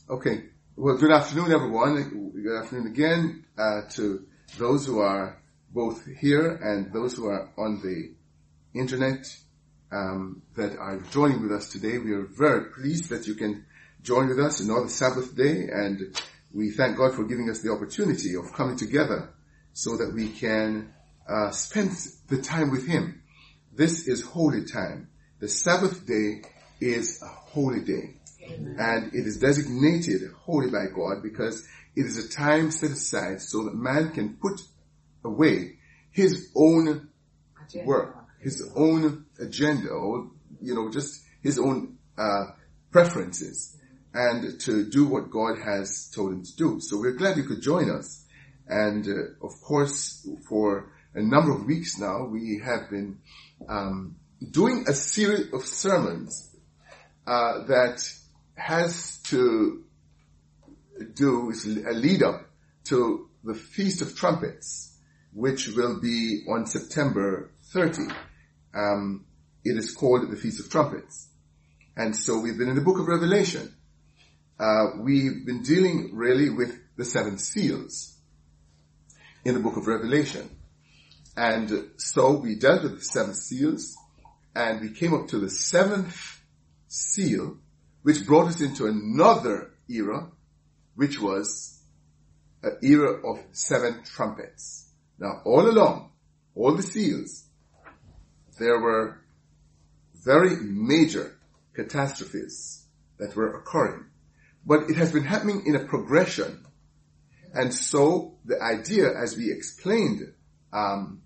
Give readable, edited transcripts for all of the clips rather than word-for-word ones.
Okay. Well, good afternoon, everyone. Good afternoon again to those who are both here and those who are on the internet that are joining with us today. We are very pleased that you can join with us another Sabbath day, and we thank God for giving us the opportunity of coming together so that we can spend the time with Him. This is holy time. The Sabbath day is a holy day. And it is designated holy by God because it is a time set aside so that man can put away his own work, his own agenda, or, just his own preferences, and to do what God has told him to do. So we're glad you could join us. And of course, for a number of weeks now, we have been doing a series of sermons that has to do with a lead up to the Feast of Trumpets, which will be on September 30. It is called the Feast of Trumpets. And so we've been in the book of Revelation. We've been dealing really with the seven seals in the book of Revelation. And so we dealt with the seven seals, and we came up to the seventh seal, which brought us into another era, which was an era of seven trumpets. Now, all along, all the seals, there were very major catastrophes that were occurring. But it has been happening in a progression. And so the idea, as we explained on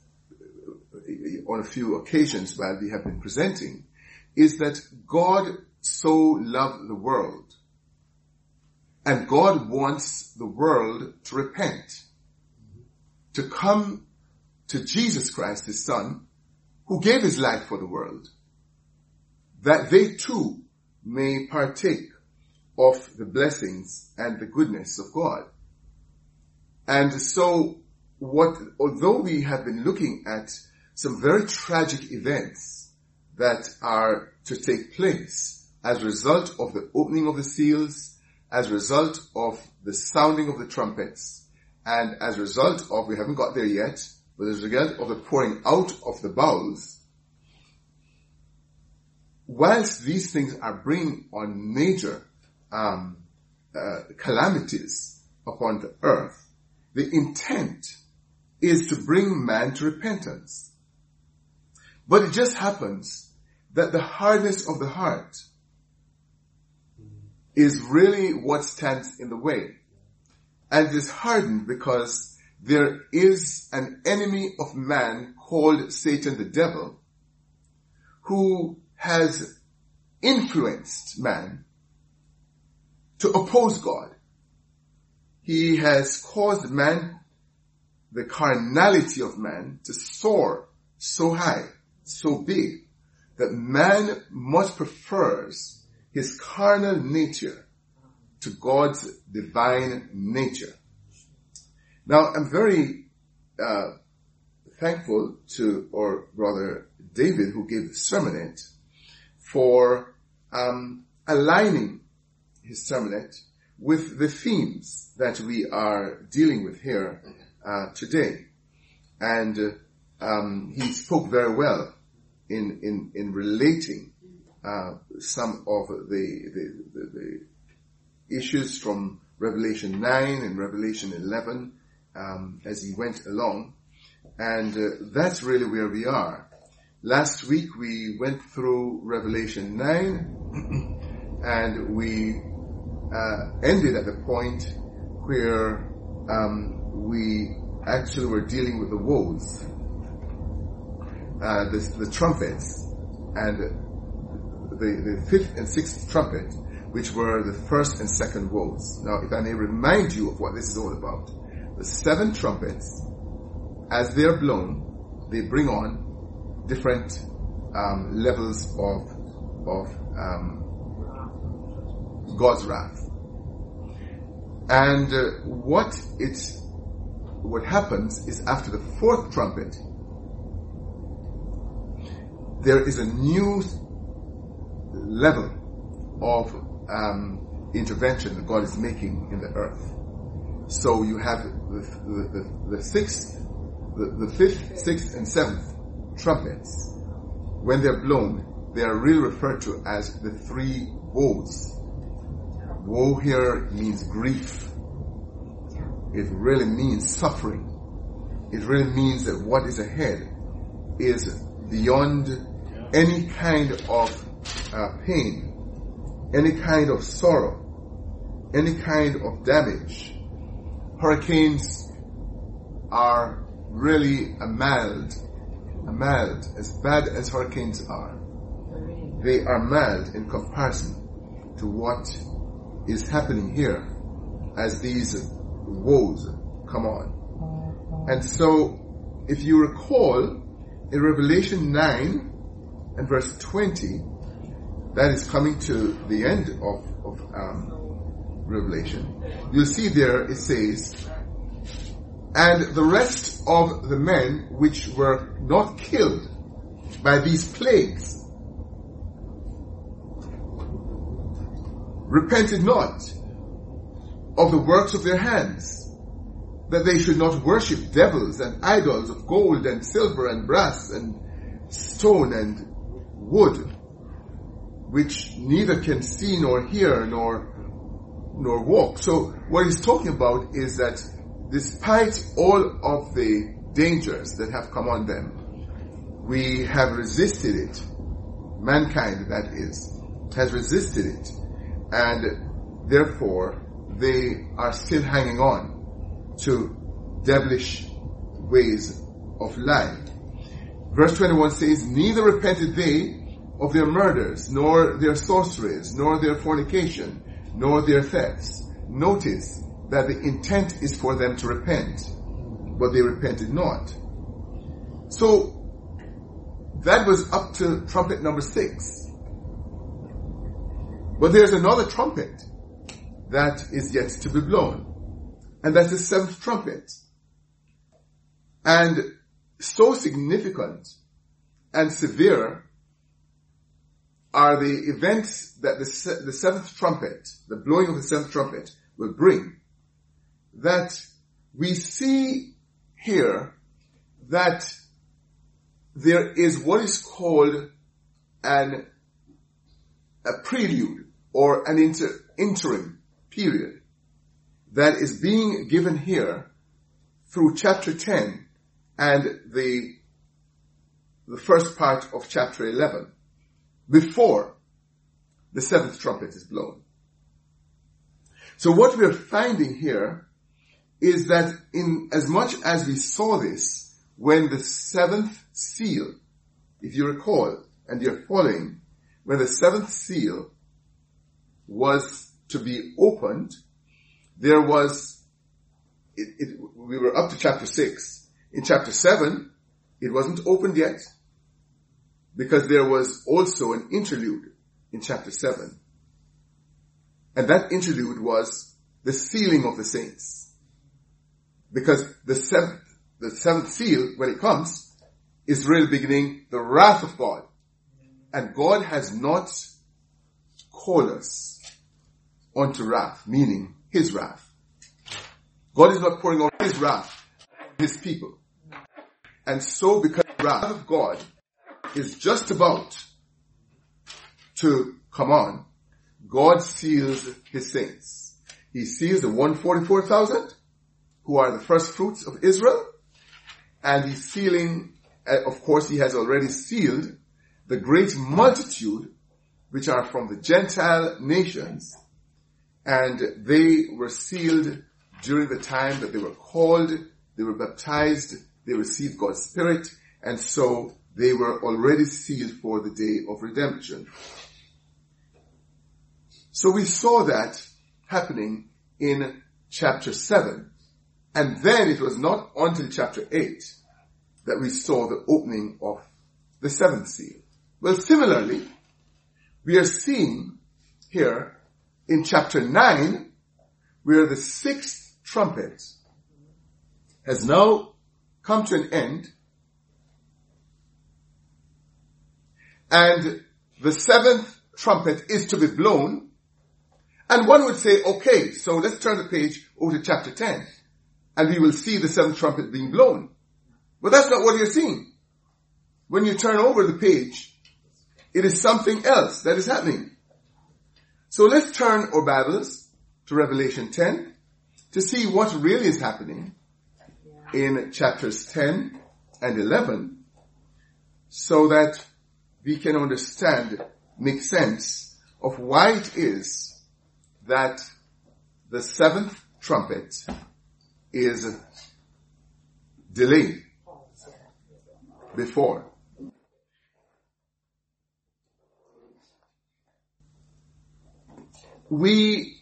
a few occasions while we have been presenting, is that God so loved the world. And God wants the world to repent, to come to Jesus Christ, His Son, who gave His life for the world, that they too may partake of the blessings and the goodness of God. And so, although we have been looking at some very tragic events that are to take place as a result of the opening of the seals, as a result of the sounding of the trumpets, and as a result of, we haven't got there yet, but as a result of the pouring out of the bowls, whilst these things are bringing on major calamities upon the earth, the intent is to bring man to repentance. But it just happens that the hardness of the heart is really what stands in the way. And it is hardened because there is an enemy of man called Satan the devil, who has influenced man to oppose God. He has caused man, the carnality of man, to soar so high, so big, that man much prefers his carnal nature to God's divine nature. Now, I'm very thankful to, or rather, David, who gave the sermonette, for aligning his sermonette with the themes that we are dealing with here today. And he spoke very well in relating some of the issues from Revelation 9 and Revelation 11 as he went along. And that's really where we are. Last week we went through Revelation 9 and we ended at the point where we actually were dealing with the woes, the trumpets, and the fifth and sixth trumpet, which were the first and second woes. Now, if I may remind you of what this is all about, the seven trumpets, as they are blown, they bring on different levels of God's wrath. And what happens is, after the fourth trumpet, there is a new level of intervention that God is making in the earth. So you have the fifth, sixth, and seventh trumpets. When they're blown, they are really referred to as the three woes. Woe here means grief. It really means suffering. It really means that what is ahead is beyond any kind of pain, any kind of sorrow, any kind of damage. Hurricanes are really a mild, as bad as hurricanes are. They are mild in comparison to what is happening here as these woes come on. And so, if you recall, in Revelation 9 and verse 20, that is coming to the end of Revelation, you'll see there it says, "And the rest of the men which were not killed by these plagues repented not of the works of their hands, that they should not worship devils and idols of gold and silver and brass and stone and wood, which neither can see nor hear nor walk." So what he's talking about is that despite all of the dangers that have come on them, we have resisted it. Mankind, that is, has resisted it. And therefore, they are still hanging on to devilish ways of life. Verse 21 says, "Neither repented they of their murders, nor their sorceries, nor their fornication, nor their thefts." Notice that the intent is for them to repent, but they repented not. So, that was up to trumpet number 6. But there's another trumpet that is yet to be blown, and that's the 7th trumpet. And so significant and severe are the events that the 7th trumpet, the blowing of the 7th trumpet, will bring, that we see here that there is what is called a prelude or an interim period that is being given here through chapter 10 and the first part of chapter 11, before the 7th trumpet is blown. So what we're finding here is that in as much as we saw this when the 7th seal, if you recall and you're following, when the 7th seal was to be opened, there was, we were up to chapter 6. In chapter 7, it wasn't opened yet, because there was also an interlude in chapter 7. And that interlude was the sealing of the saints. Because the seventh seal, when it comes, is really beginning the wrath of God. And God has not called us unto wrath, meaning His wrath. God is not pouring out His wrath on His people. And so, because the wrath of God is just about to come on, God seals His saints. He seals the 144,000 who are the first fruits of Israel, and He's sealing, of course He has already sealed the great multitude which are from the Gentile nations, and they were sealed during the time that they were called, they were baptized, they received God's Spirit, and so they were already sealed for the day of redemption. So we saw that happening in chapter 7. And then it was not until chapter 8 that we saw the opening of the 7th seal. Well, similarly, we are seeing here in chapter 9 where the 6th trumpet has now come to an end, and the 7th trumpet is to be blown, And one would say, okay, so let's turn the page over to chapter 10, and we will see the seventh trumpet being blown. But that's not what you're seeing. When you turn over the page, it is something else that is happening. So let's turn our Bibles to Revelation 10 to see what really is happening in chapters 10 and 11, so that we can understand, make sense of why it is that the seventh trumpet is delayed before. We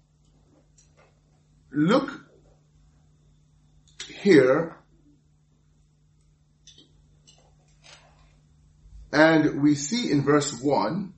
look here and we see in verse 1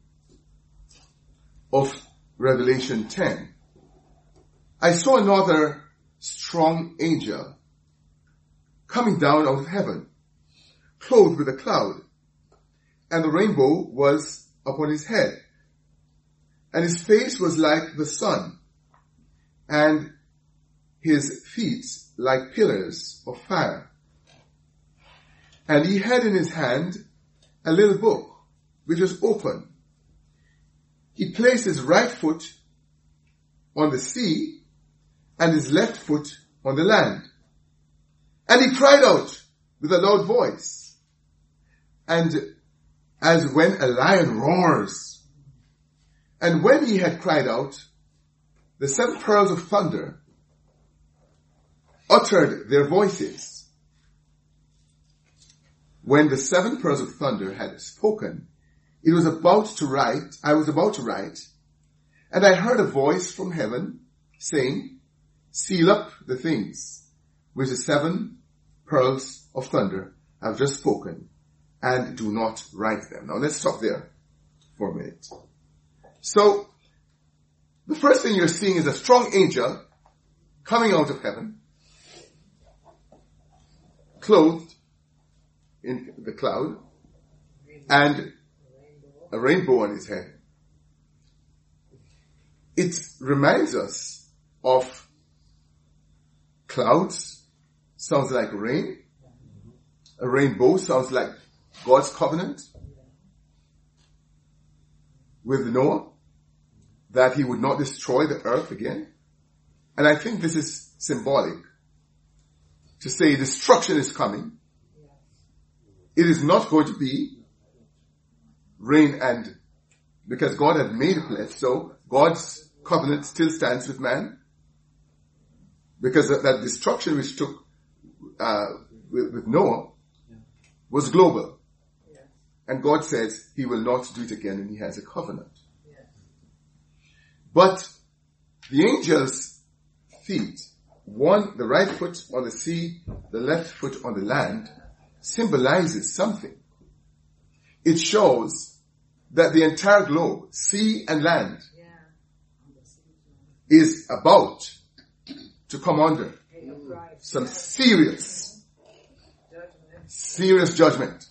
of Revelation 10, I saw another strong angel coming down out of heaven, clothed with a cloud, and the rainbow was upon his head, and his face was like the sun, and his feet like pillars of fire. And he had in his hand a little book, which was open. He placed his right foot on the sea and his left foot on the land. And he cried out with a loud voice, and as when a lion roars. And when he had cried out, the seven pearls of thunder uttered their voices. When the seven pearls of thunder had spoken, I was about to write, and I heard a voice from heaven saying, seal up the things which the seven pearls of thunder have just spoken, and do not write them. Now let's stop there for a minute. So, the first thing you're seeing is a strong angel coming out of heaven, clothed in the cloud, and a rainbow on his head. It reminds us of clouds, sounds like rain. A rainbow sounds like God's covenant with Noah, that he would not destroy the earth again. And I think this is symbolic to say destruction is coming. It is not going to be rain, and because God had made a pledge, so God's covenant still stands with man, because that destruction which took with Noah was global. And God says he will not do it again, and he has a covenant. But the angel's feet, one, the right foot on the sea, the left foot on the land, symbolizes something. It shows that the entire globe, sea and land, is about to come under some serious judgment.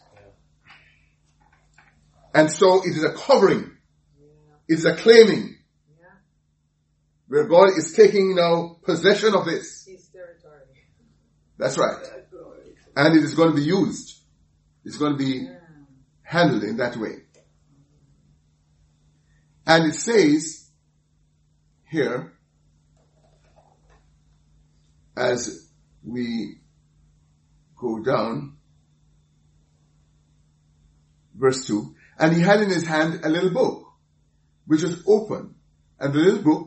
And so it is a covering. It is a claiming. Where God is taking now possession of this. His territory. That's right. And it is going to be used. It's going to be handled in that way. And it says here, as we go down, verse 2, and he had in his hand a little book, which was open, and the little book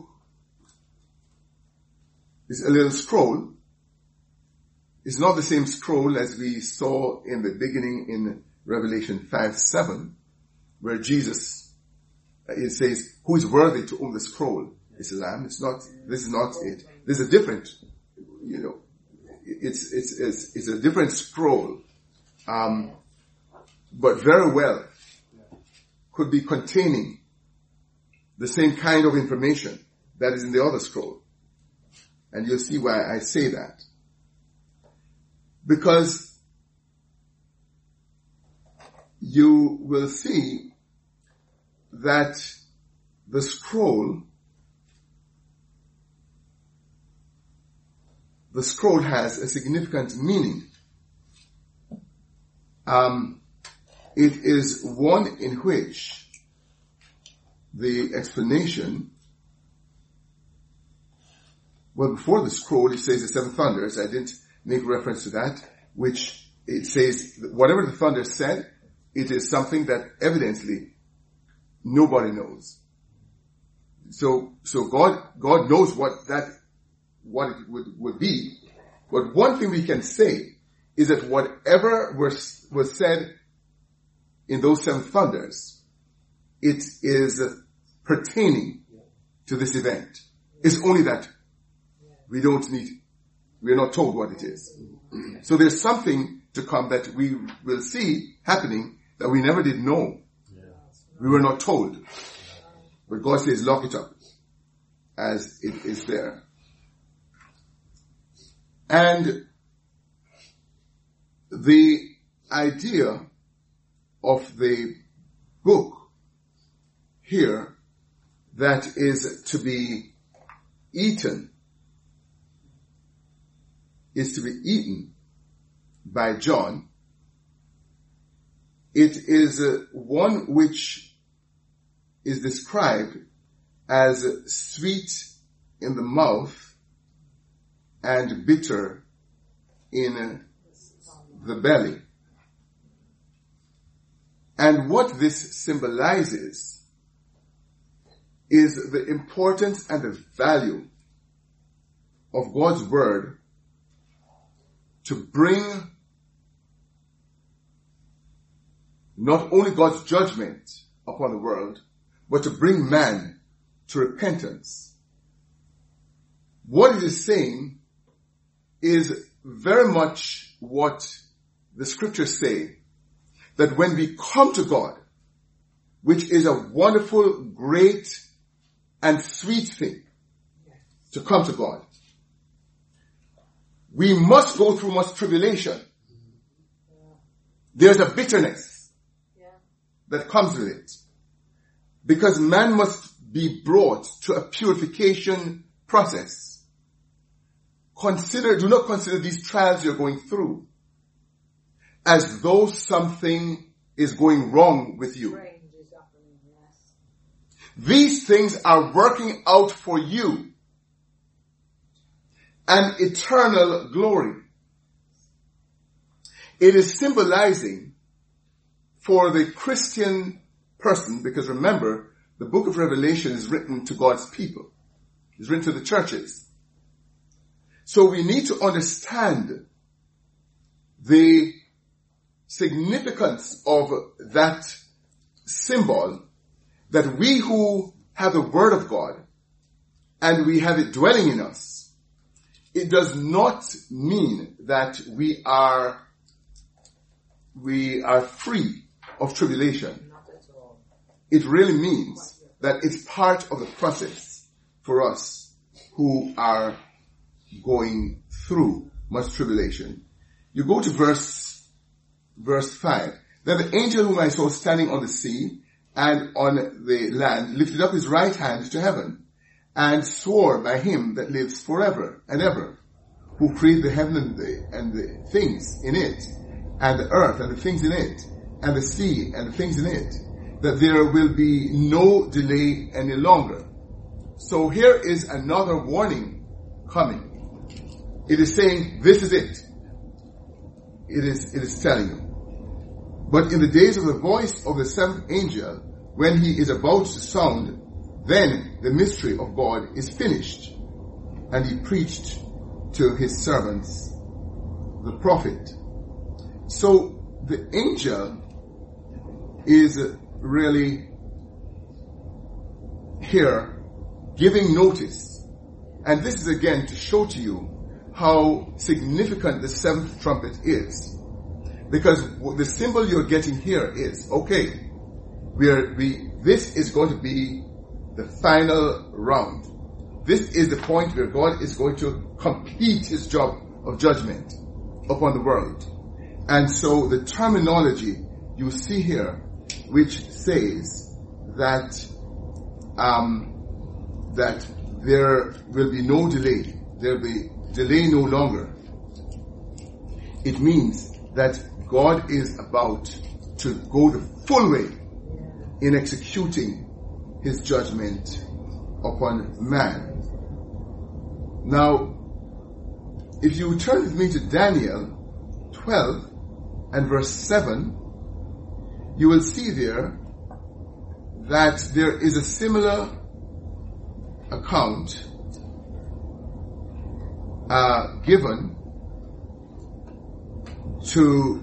is a little scroll. It's not the same scroll as we saw in the beginning in Revelation 5:7, where Jesus, it says, who is worthy to own the scroll? It's the Lamb. This is not it. There's a different, it's a different scroll, but very well could be containing the same kind of information that is in the other scroll. And you'll see why I say that. Because you will see that the scroll the scroll has a significant meaning. It is one in which the explanation, well, before the scroll it says the seven thunders. I didn't make reference to that, which it says whatever the thunder said, it is something that evidently nobody knows. So God knows what it would be. But one thing we can say is that whatever was said in those seven thunders, it is pertaining to this event. It's only that we're not told what it is. So there's something to come that we will see happening that we never did know. We were not told. But God says, lock it up as it is there. And the idea of the book here that is to be eaten by John. It is one which is described as sweet in the mouth and bitter in the belly. And what this symbolizes is the importance and the value of God's word to bring not only God's judgment upon the world, but to bring man to repentance. What it is saying is very much what the scriptures say, that when we come to God, which is a wonderful, great, and sweet thing to come to God, we must go through much tribulation. There's a bitterness that comes with it. Because man must be brought to a purification process. Do not consider these trials you're going through as though something is going wrong with you. These things are working out for you an eternal glory. It is symbolizing for the Christian person, because remember, the book of Revelation is written to God's people. It's written to the churches. So we need to understand the significance of that symbol, that we who have the Word of God and we have it dwelling in us, it does not mean that we are free of tribulation. It really means that it's part of the process for us who are going through much tribulation. You go to verse 5. Then the angel whom I saw standing on the sea and on the land lifted up his right hand to heaven and swore by him that lives forever and ever, who created the heaven and the things in it, and the earth and the things in it, and the sea and the things in it, that there will be no delay any longer. So here is another warning coming. It is saying, this is it. It is telling you. But in the days of the voice of the seventh angel, when he is about to sound, then the mystery of God is finished. And he preached to his servants, the prophet. So the angel is really here giving notice. And this is again to show to you how significant the seventh trumpet is. Because the symbol you're getting here is, okay, this is going to be the final round. This is the point where God is going to complete his job of judgment upon the world. And so the terminology you see here, which says that that there will be no delay, there will be delay no longer. It means that God is about to go the full way in executing his judgment upon man. Now, if you turn with me to Daniel 12 and verse 7, you will see there that there is a similar account given to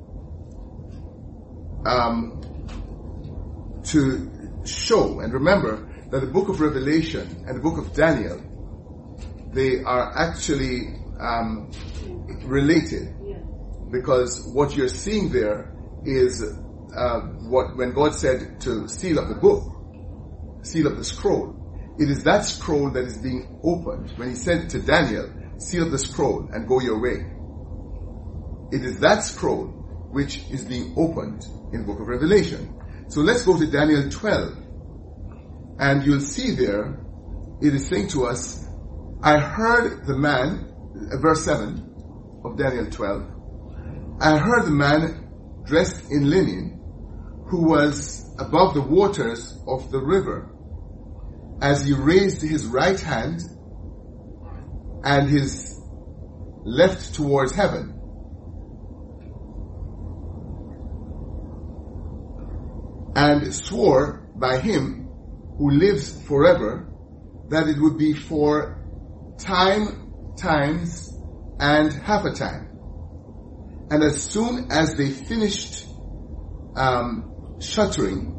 show, and remember that the book of Revelation and the book of Daniel, they are actually related, because what you're seeing there is when God said to seal up the book, seal up the scroll. It is that scroll that is being opened. When he said to Daniel, seal up the scroll and go your way, it is that scroll which is being opened in the book of Revelation. So let's go to Daniel 12, and you'll see there, it is saying to us, I heard the man, verse 7 of Daniel 12, I heard the man dressed in linen, who was above the waters of the river, as he raised his right hand and his left towards heaven, and swore by him who lives forever that it would be for times, and half a time. And as soon as they finished shattering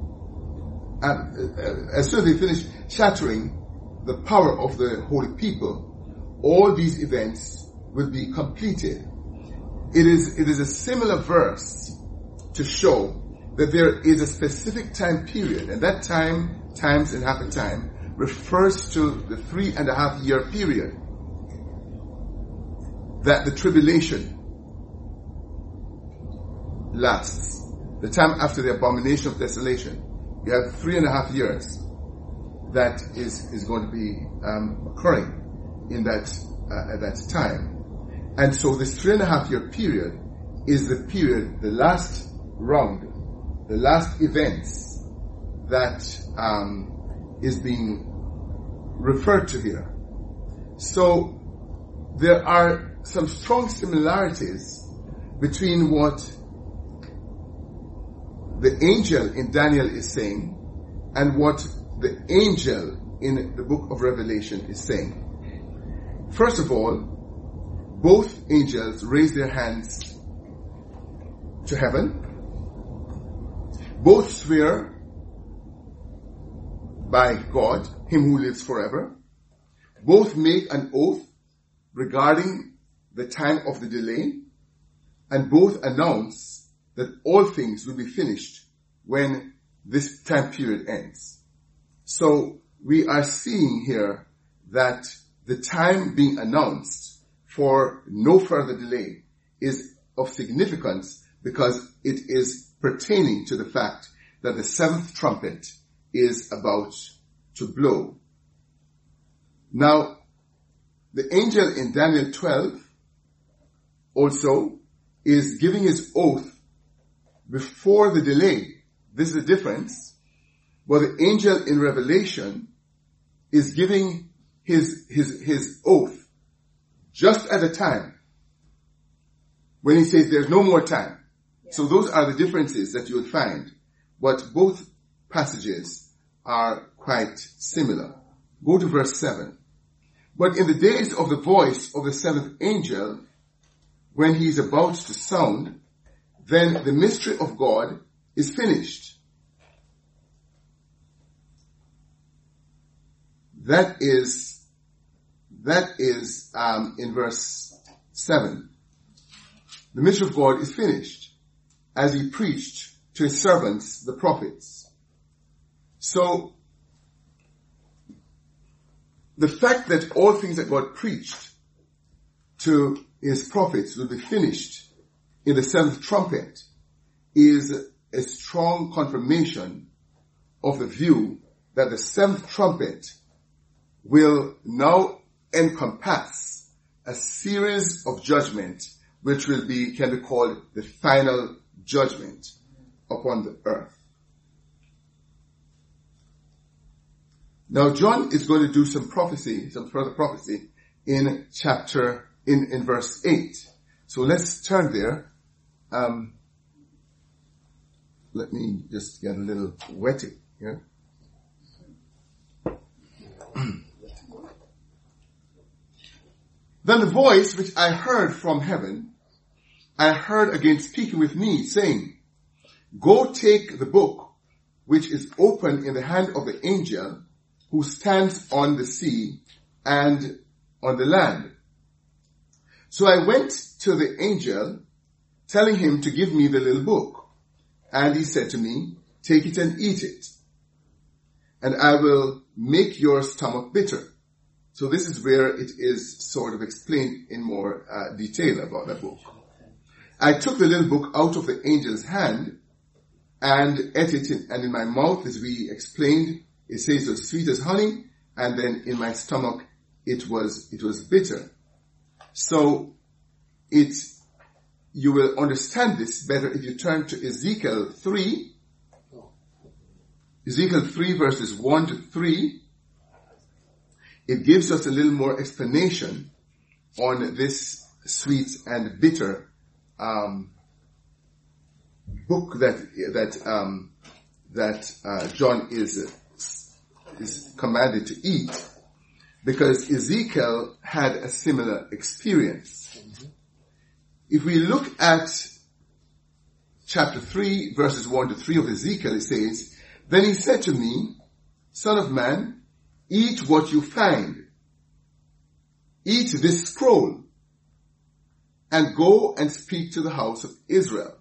the power of the holy people, all these events will be completed. It is a similar verse to show that there is a specific time period, and that times and half a time, refers to the 3.5 year period that the tribulation lasts. The time after the abomination of desolation. You have 3.5 years that is going to be occurring in that at that time. And so this 3.5 year period is the period, the last round, the last events that is being referred to here. So there are some strong similarities between what the angel in Daniel is saying and what the angel in the book of Revelation is saying. First of all, both angels raise their hands to heaven. Both swear by God, him who lives forever. Both make an oath regarding the time of the delay, and both announce that all things will be finished when this time period ends. So we are seeing here that the time being announced for no further delay is of significance because it is pertaining to the fact that the seventh trumpet is about to blow. Now, the angel in Daniel 12 also is giving his oath before the delay. This is the difference. Well, the angel in Revelation is giving his oath just at a time when he says there's no more time. Yeah. So those are the differences that you would find. But both passages are quite similar. Go to verse 7. But in the days of the voice of the seventh angel, when he is about to sound, then the mystery of God is finished. That is in verse 7. The mystery of God is finished, as he preached to his servants, the prophets. So, the fact that all things that God preached to his prophets will be finished in the seventh trumpet is a strong confirmation of the view that the seventh trumpet will now encompass a series of judgment which can be called the final judgment upon the earth. Now John is going to do some further prophecy in verse 8. So let's turn there. Let me just get a little wetty here. Then the voice which I heard from heaven, I heard again speaking with me, saying, Go take the book which is open in the hand of the angel who stands on the sea and on the land. So I went to the angel, telling him to give me the little book. And he said to me, Take it and eat it, and I will make your stomach bitter. So this is where it is sort of explained in more detail about that book. I took the little book out of the angel's hand and ate it, and in my mouth, as we explained, it says it was sweet as honey, and then in my stomach it was bitter. So you will understand this better if you turn to Ezekiel 3. Ezekiel 3 verses 1 to 3. It gives us a little more explanation on this sweet and bitter book that John is commanded to eat, because Ezekiel had a similar experience. If we look at chapter 3 verses 1 to 3 of Ezekiel, it says, Then he said to me, Son of man, eat what you find. Eat this scroll and go and speak to the house of Israel.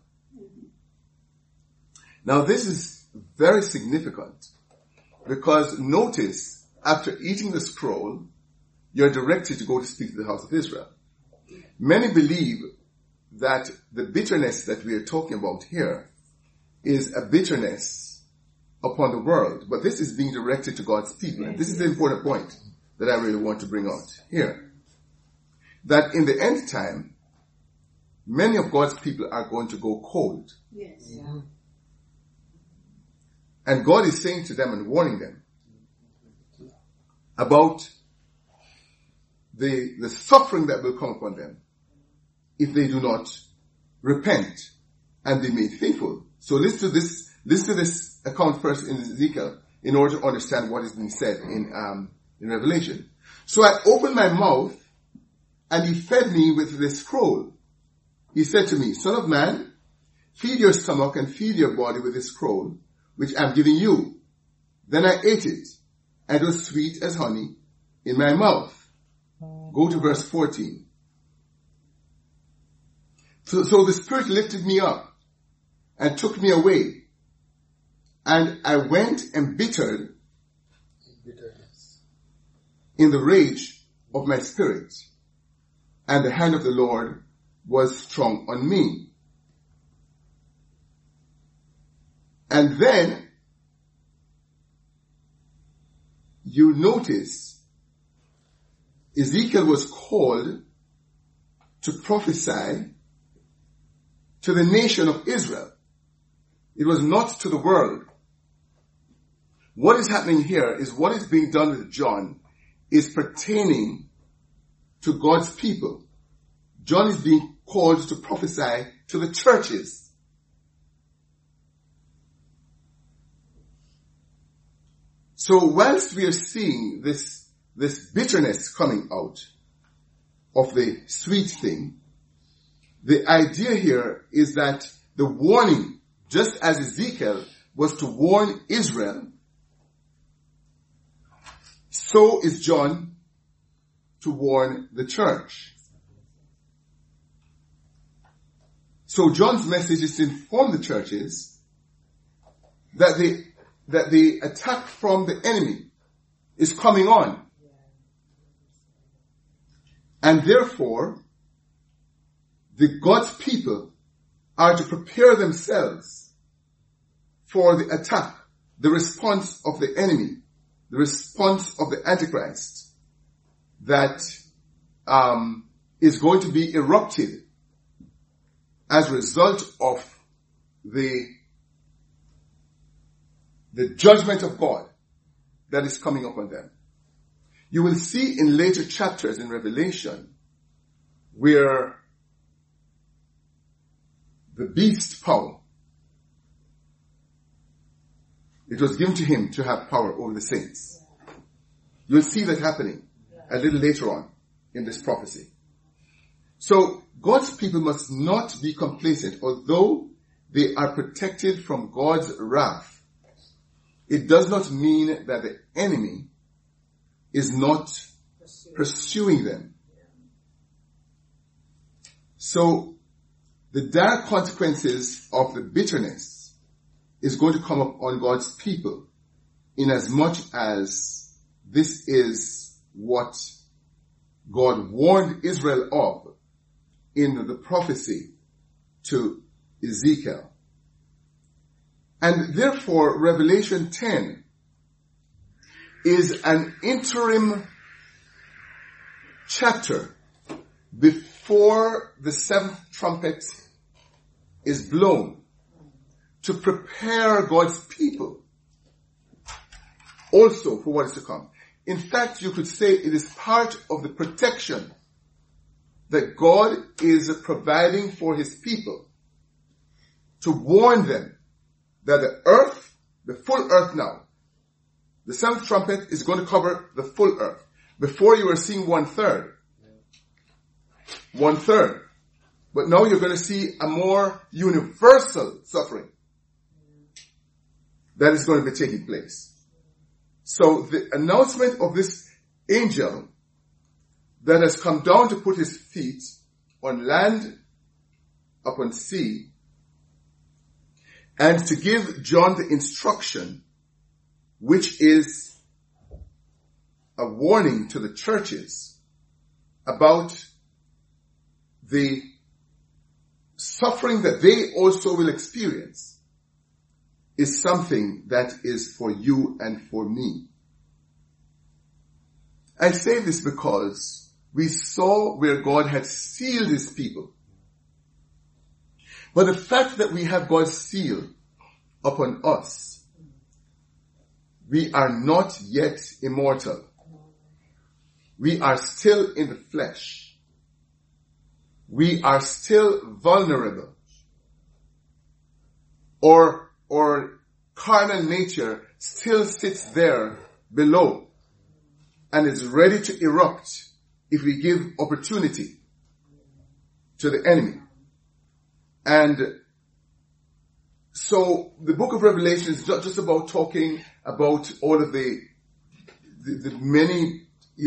Now this is very significant, because notice, after eating the scroll, you're directed to go to speak to the house of Israel. Many believe that the bitterness that we are talking about here is a bitterness upon the world, but this is being directed to God's people. And this is the important point that I really want to bring out here. That in the end time, many of God's people are going to go cold. Yes. Yeah. And God is saying to them and warning them about the suffering that will come upon them if they do not repent and be made faithful. So listen to this account first in Ezekiel in order to understand what is being said in Revelation. So I opened my mouth, and he fed me with this scroll. He said to me, Son of man, feed your stomach and feed your body with this scroll, which I'm giving you. Then I ate it, and it was sweet as honey in my mouth. Go to verse 14. So the Spirit lifted me up and took me away, and I went embittered in the rage of my spirit, and the hand of the Lord was strong on me. And then you notice Ezekiel was called to prophesy to the nation of Israel. It was not to the world. What is happening here is what is being done with John is pertaining to God's people. John is being called to prophesy to the churches. So whilst we are seeing this bitterness coming out of the sweet thing, the idea here is that the warning, just as Ezekiel was to warn Israel, so is John to warn the church. So John's message is to inform the churches that the attack from the enemy is coming on. And therefore, the God's people are to prepare themselves for the attack, the response of the enemy, the response of the Antichrist that is going to be erupted as a result of the judgment of God that is coming upon them. You will see in later chapters in Revelation where the beast power, it was given to him to have power over the saints. You'll see that happening a little later on in this prophecy. So God's people must not be complacent. Although they are protected from God's wrath, it does not mean that the enemy is not pursuing them. So the dire consequences of the bitterness is going to come up on God's people, in as much as this is what God warned Israel of in the prophecy to Ezekiel. And therefore, Revelation 10 is an interim chapter before the seventh trumpet is blown, to prepare God's people also for what is to come. In fact, you could say it is part of the protection that God is providing for his people, to warn them that the earth, the full earth now, the seventh trumpet is going to cover the full earth. Before you were seeing 1/3. 1/3. But now you're going to see a more universal suffering that is going to be taking place. So the announcement of this angel that has come down to put his feet on land, upon sea, and to give John the instruction, which is a warning to the churches about the suffering that they also will experience, is something that is for you and for me. I say this because we saw where God had sealed his people. But the fact that we have God's seal upon us, we are not yet immortal. We are still in the flesh. We are still vulnerable. Or carnal nature still sits there below and is ready to erupt if we give opportunity to the enemy. And so the book of Revelation is not just about talking about all of the many,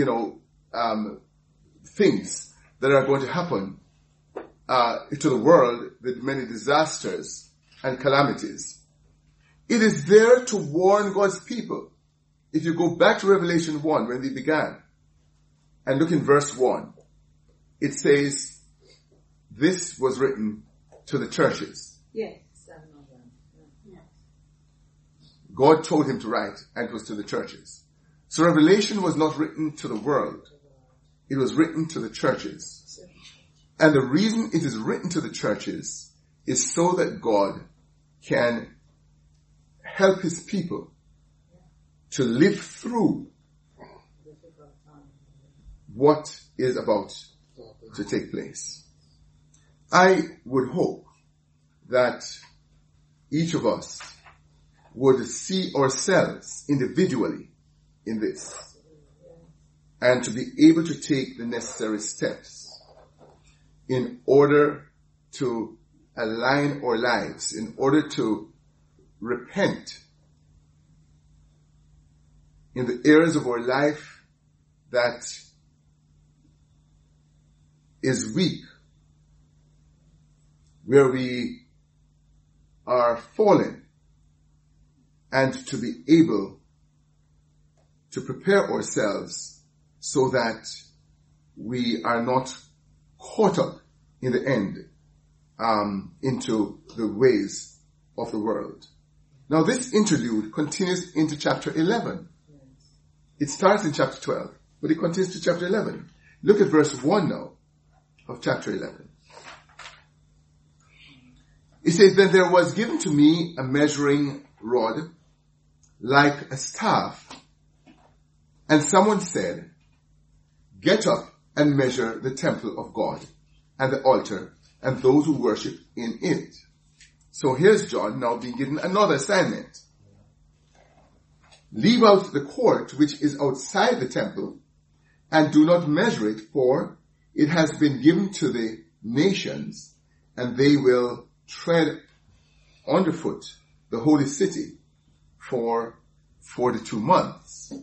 things that are going to happen to the world, the many disasters and calamities. It is there to warn God's people. If you go back to Revelation 1, when they began, and look in verse 1, it says, this was written to the churches. Yes. God told him to write, and it was to the churches. So Revelation was not written to the world. It was written to the churches. And the reason it is written to the churches is so that God can help his people to live through what is about to take place. I would hope that each of us would see ourselves individually in this, and to be able to take the necessary steps in order to align our lives, in order to repent in the areas of our life that is weak, where we are fallen, and to be able to prepare ourselves so that we are not caught up in the end into the ways of the world. Now this interlude continues into chapter 11. It starts in chapter 12, but it continues to chapter 11. Look at verse 1 now. of chapter 11. It says, "Then there was given to me a measuring rod like a staff, and someone said, 'Get up and measure the temple of God and the altar and those who worship in it.'" So here's John now being given another assignment. "Leave out the court which is outside the temple and do not measure it, for it has been given to the nations, and they will tread underfoot the holy city for 42 months.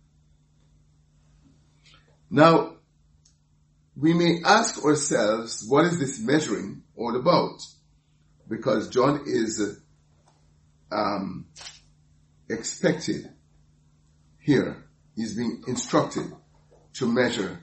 Now, we may ask ourselves, what is this measuring all about? Because John is expected here. He's being instructed to measure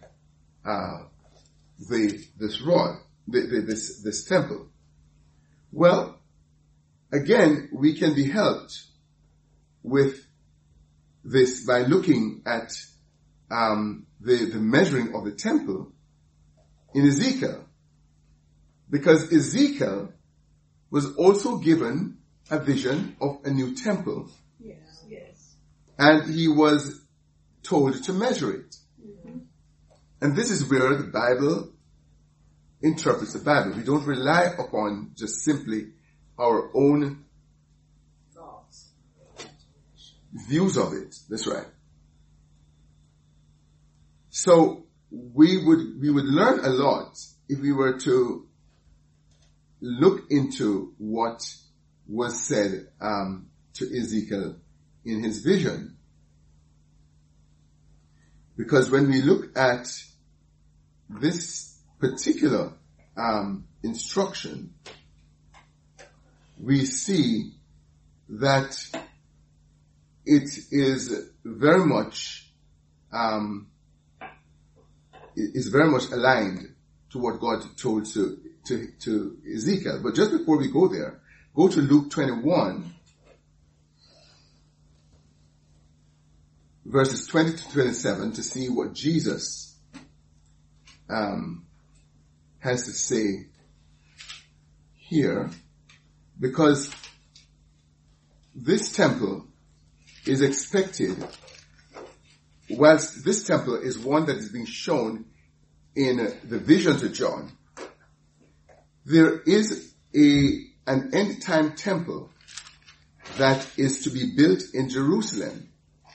this rod, this temple. Well, again, we can be helped with this by looking at the measuring of the temple in Ezekiel. Because Ezekiel was also given a vision of a new temple. Yes. And he was told to measure it. Mm-hmm. And this is where the Bible interprets the Bible. We don't rely upon just simply our own thoughts, views of it. That's right. So we would learn a lot if we were to look into what was said to Ezekiel in his vision. Because when we look at this particular instruction, we see that it is very much aligned to what God told to Ezekiel. But just before we go there, go to Luke 21, verses 20 to 27, to see what Jesus has to say here. Because this temple is expected, whilst this temple is one that is being shown in the vision to John, there is an end-time temple that is to be built in Jerusalem.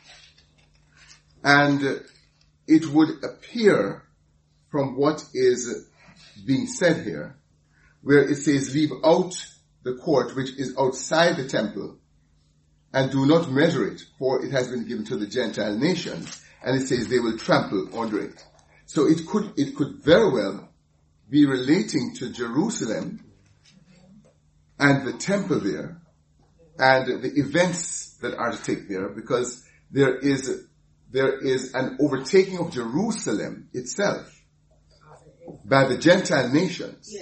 And it would appear from what is being said here, where it says, "Leave out the court which is outside the temple, and do not measure it, for it has been given to the Gentile nations." And it says they will trample under it. So it could very well be relating to Jerusalem and the temple there and the events that are to take there, because there is an overtaking of Jerusalem itself by the Gentile nations.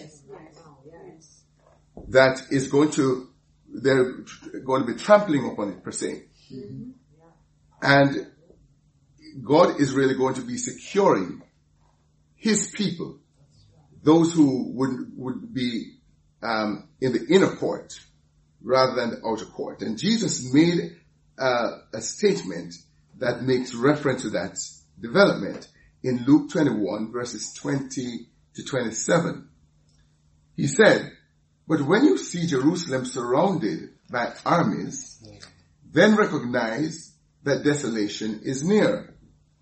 That is they're going to be trampling upon it per se. Mm-hmm. And God is really going to be securing his people, those who would be in the inner court rather than the outer court. And Jesus made a statement that makes reference to that development in Luke 21 verses 20 to 27. He said, "But when you see Jerusalem surrounded by armies, then recognize that desolation is near.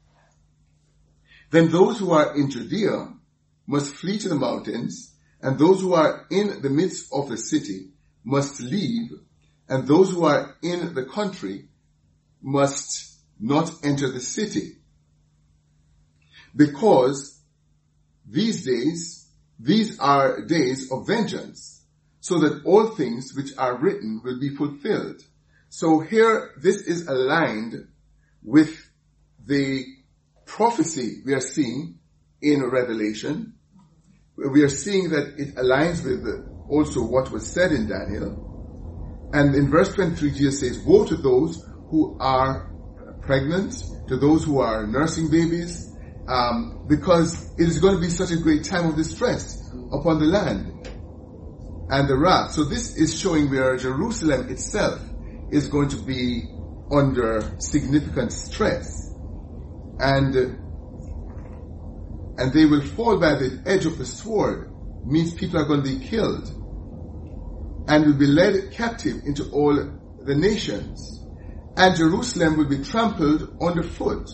Then those who are in Judea must flee to the mountains, and those who are in the midst of the city must leave, and those who are in the country must not enter the city. Because these are days of vengeance, so that all things which are written will be fulfilled." So here, this is aligned with the prophecy we are seeing in Revelation. We are seeing that it aligns with also what was said in Daniel. And in verse 23, Jesus says, "Woe to those who are pregnant, to those who are nursing babies, because it is going to be such a great time of distress upon the land and the wrath. So this is showing where Jerusalem itself is going to be under significant stress, and they will fall by the edge of the sword, means people are going to be killed and will be led captive into all the nations, and Jerusalem will be trampled underfoot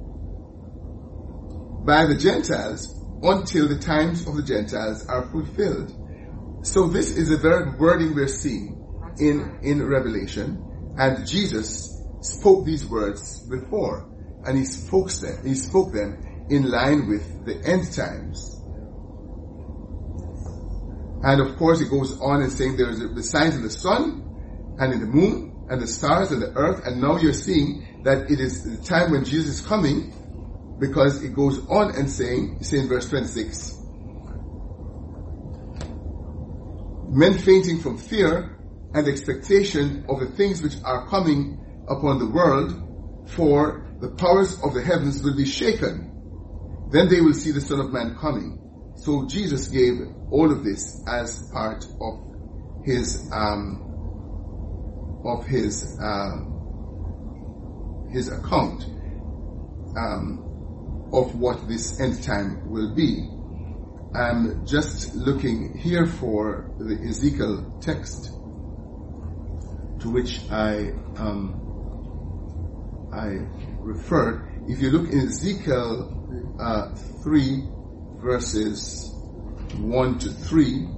by the Gentiles until the times of the Gentiles are fulfilled. So this is the very wording we're seeing in Revelation, and Jesus spoke these words before, and he spoke them in line with the end times. And of course it goes on and saying there is the signs of the sun and in the moon and the stars and the earth, and now you're seeing that it is the time when Jesus is coming, because it goes on and saying in verse 26, men fainting from fear and expectation of the things which are coming upon the world, for the powers of the heavens will be shaken. Then they will see the Son of Man coming. So Jesus gave all of this as part of his account of what this end time will be. I'm just looking here for the Ezekiel text to which I referred. If you look in Ezekiel 3 verses 1 to 3,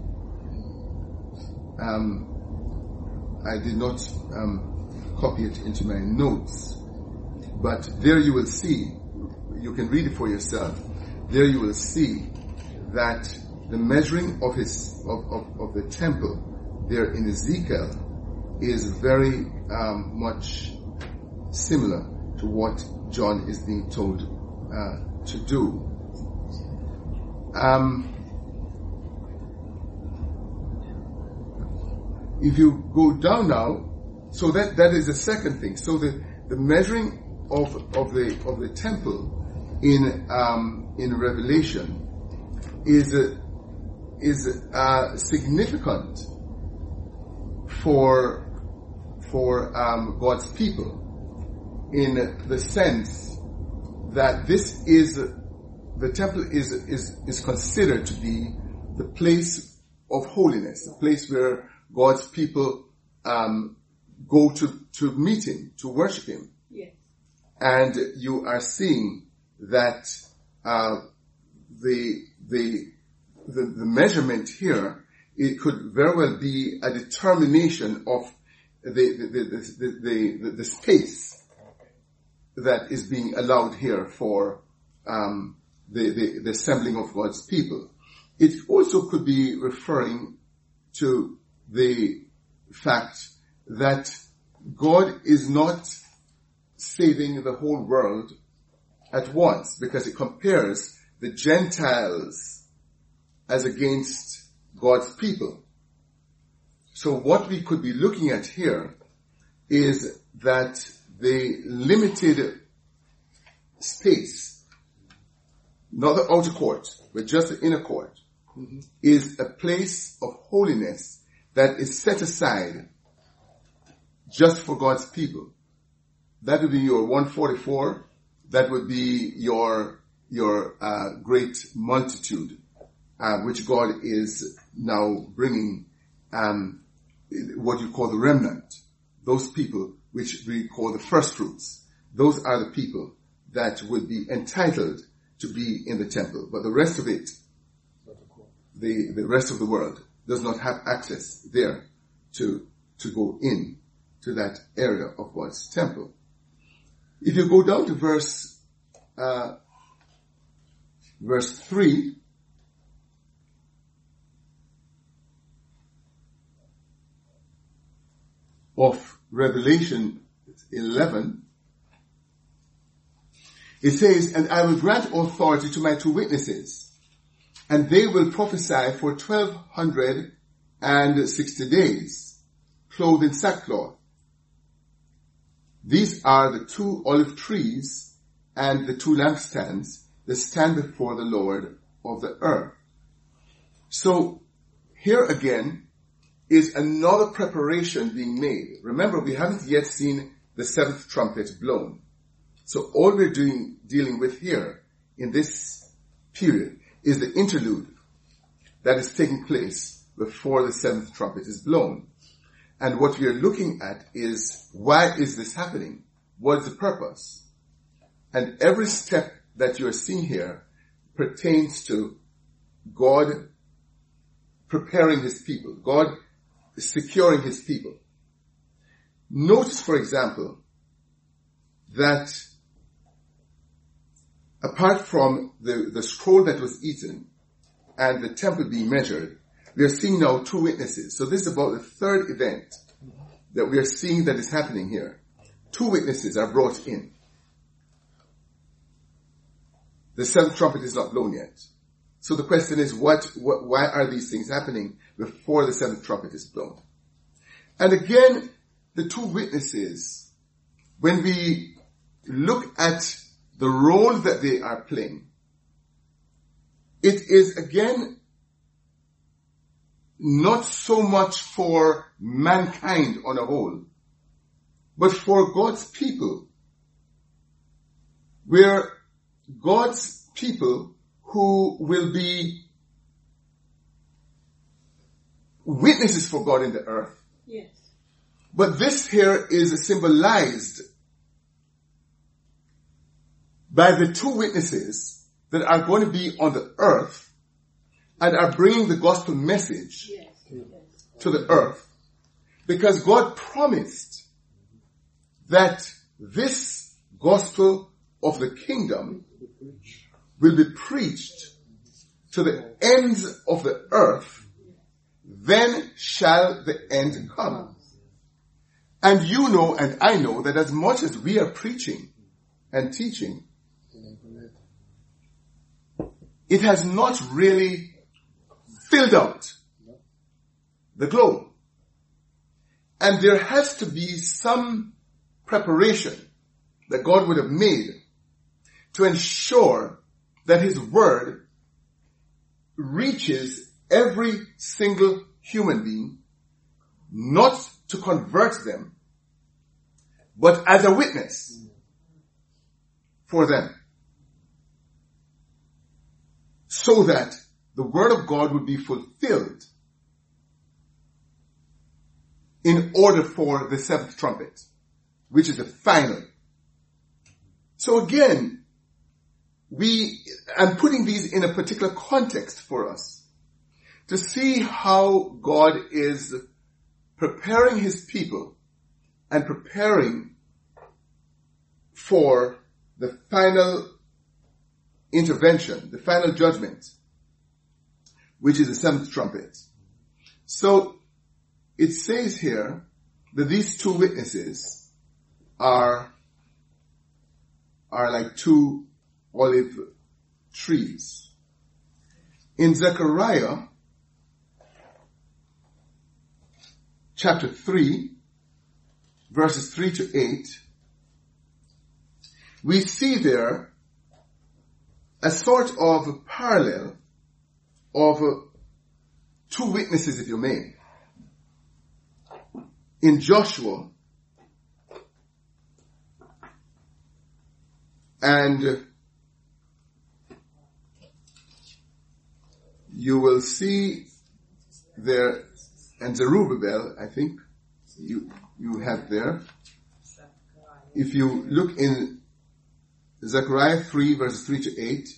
I did not copy it into my notes, but there you will see, you can read it for yourself, there you will see that the measuring of the temple there in Ezekiel is very much similar to what John is being told to do. If you go down now, so that is the second thing. So the measuring of the temple in Revelation is significant for God's people, in the sense that this is the temple is considered to be the place of holiness, the place where God's people go to meet Him, to worship Him. Yes. And you are seeing that the measurement here, it could very well be a determination of the space that is being allowed here for the assembling of God's people. It also could be referring to the fact that God is not saving the whole world at once, because it compares the Gentiles as against God's people. So what we could be looking at here is that the limited space, not the outer court, but just the inner court, is a place of holiness that is set aside just for God's people. That would be your 144. That would be your great multitude, which God is now bringing, what you call the remnant. Those people which we call the first fruits. Those are the people that would be entitled to be in the temple. But the rest of it, the rest of the world does not have access there to go in to that area of God's temple. If you go down to verse 3, of Revelation 11, it says, "And I will grant authority to my two witnesses, and they will prophesy for 1260 days, clothed in sackcloth. These are the two olive trees and the two lampstands that stand before the Lord of the earth. So here again is another preparation being made. Remember, we haven't yet seen the seventh trumpet blown. So all we're dealing with here in this period is the interlude that is taking place before the seventh trumpet is blown. And what we are looking at is, why is this happening? What is the purpose? And every step that you are seeing here pertains to God preparing his people, God securing his people. Notice, for example, that apart from the scroll that was eaten and the temple being measured, we are seeing now two witnesses. So this is about the third event that we are seeing that is happening here. Two witnesses are brought in. The seventh trumpet is not blown yet. So the question is, why are these things happening before the seventh trumpet is blown? And again, the two witnesses, when we look at the role that they are playing, it is again not so much for mankind on a whole, but for God's people, where God's people who will be witnesses for God in the earth. Yes. But this here is symbolized by the two witnesses that are going to be on the earth and are bringing the gospel message to the earth. Because God promised that this gospel of the kingdom will be preached to the ends of the earth, then shall the end come. And you know and I know that as much as we are preaching and teaching, it has not really filled out the globe. And there has to be some preparation that God would have made to ensure that his word reaches every single human being, not to convert them, but as a witness for them, so that the word of God would be fulfilled in order for the seventh trumpet, which is the final. So again, I'm putting these in a particular context for us to see how God is preparing his people and preparing for the final intervention, the final judgment, which is the seventh trumpet. So it says here that these two witnesses are like two olive trees. In Zechariah chapter 3, verses 3 to 8, we see there a sort of parallel of two witnesses, if you may. In Joshua and you will see there, and Zerubbabel, I think you have there. If you look in Zechariah 3 verses 3 to 8,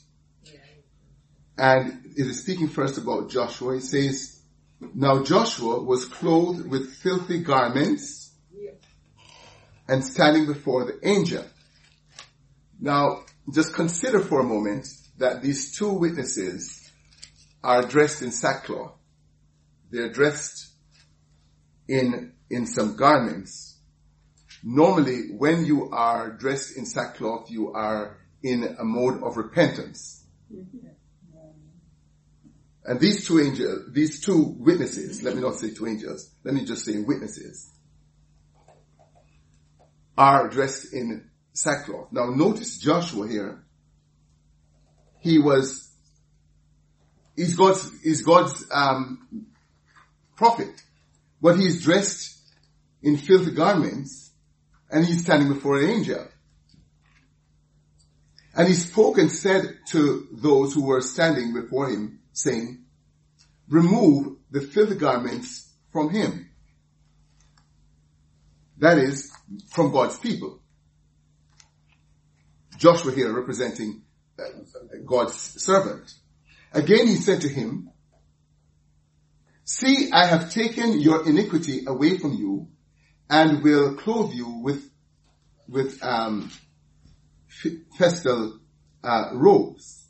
and it is speaking first about Joshua. It says, now Joshua was clothed with filthy garments and standing before the angel. Now, just consider for a moment that these two witnesses are dressed in sackcloth. They're dressed in some garments. Normally, when you are dressed in sackcloth, you are in a mode of repentance. And these two witnesses, let me not say two angels, let me just say witnesses, are dressed in sackcloth. Now notice Joshua here he's God's prophet, but he's dressed in filthy garments and he's standing before an angel. And he spoke and said to those who were standing before him, saying, remove the filthy garments from him. That is, from God's people. Joshua here representing God's servant. Again he said to him, see, I have taken your iniquity away from you and will clothe you with festal robes.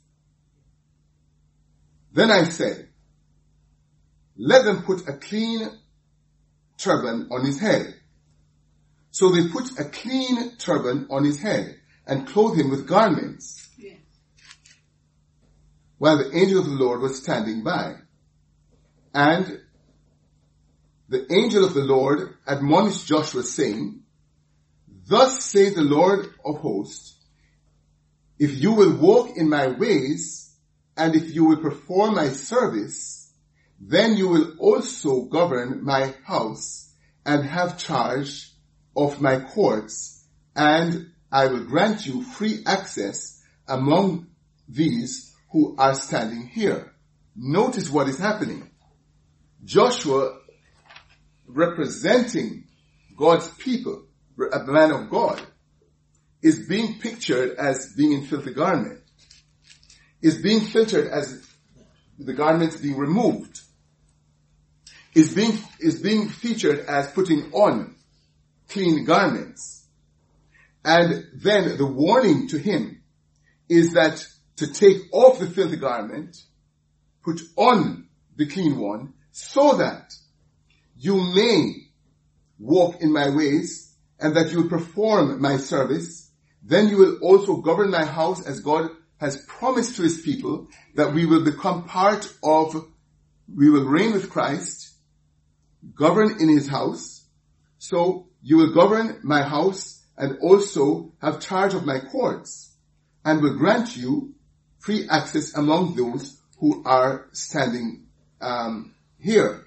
Then I said, let them put a clean turban on his head. So they put a clean turban on his head and clothed him with garments. Yes. While the angel of the Lord was standing by. And the angel of the Lord admonished Joshua, saying, thus saith the Lord of hosts, if you will walk in my ways, and if you will perform my service, then you will also govern my house and have charge of my courts, and I will grant you free access among these who are standing here. Notice what is happening. Joshua, representing God's people, a man of God, is being pictured as being in filthy garment. Is being filtered as the garments being removed. Is being featured as putting on clean garments. And then the warning to him is that to take off the filthy garment, put on the clean one, so that you may walk in my ways and that you will perform my service. Then you will also govern my house as God has promised to his people, that we will become we will reign with Christ, govern in his house. So you will govern my house and also have charge of my courts, and will grant you free access among those who are standing here.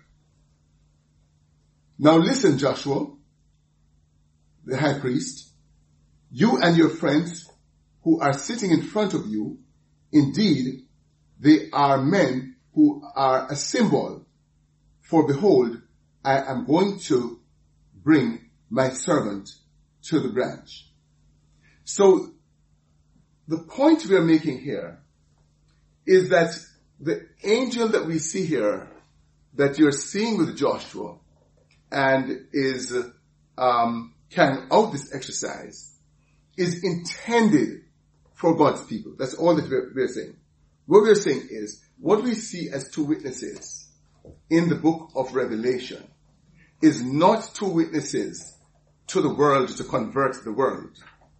Now listen, Joshua, the high priest, you and your friends who are sitting in front of you, indeed, they are men who are a symbol. For behold, I am going to bring my servant to the branch. So, the point we are making here is that the angel that we see here, that you're seeing with Joshua, and is carrying out this exercise, is intended for God's people. That's all that we're saying. What we're saying is, what we see as two witnesses in the book of Revelation is not two witnesses to the world to convert the world.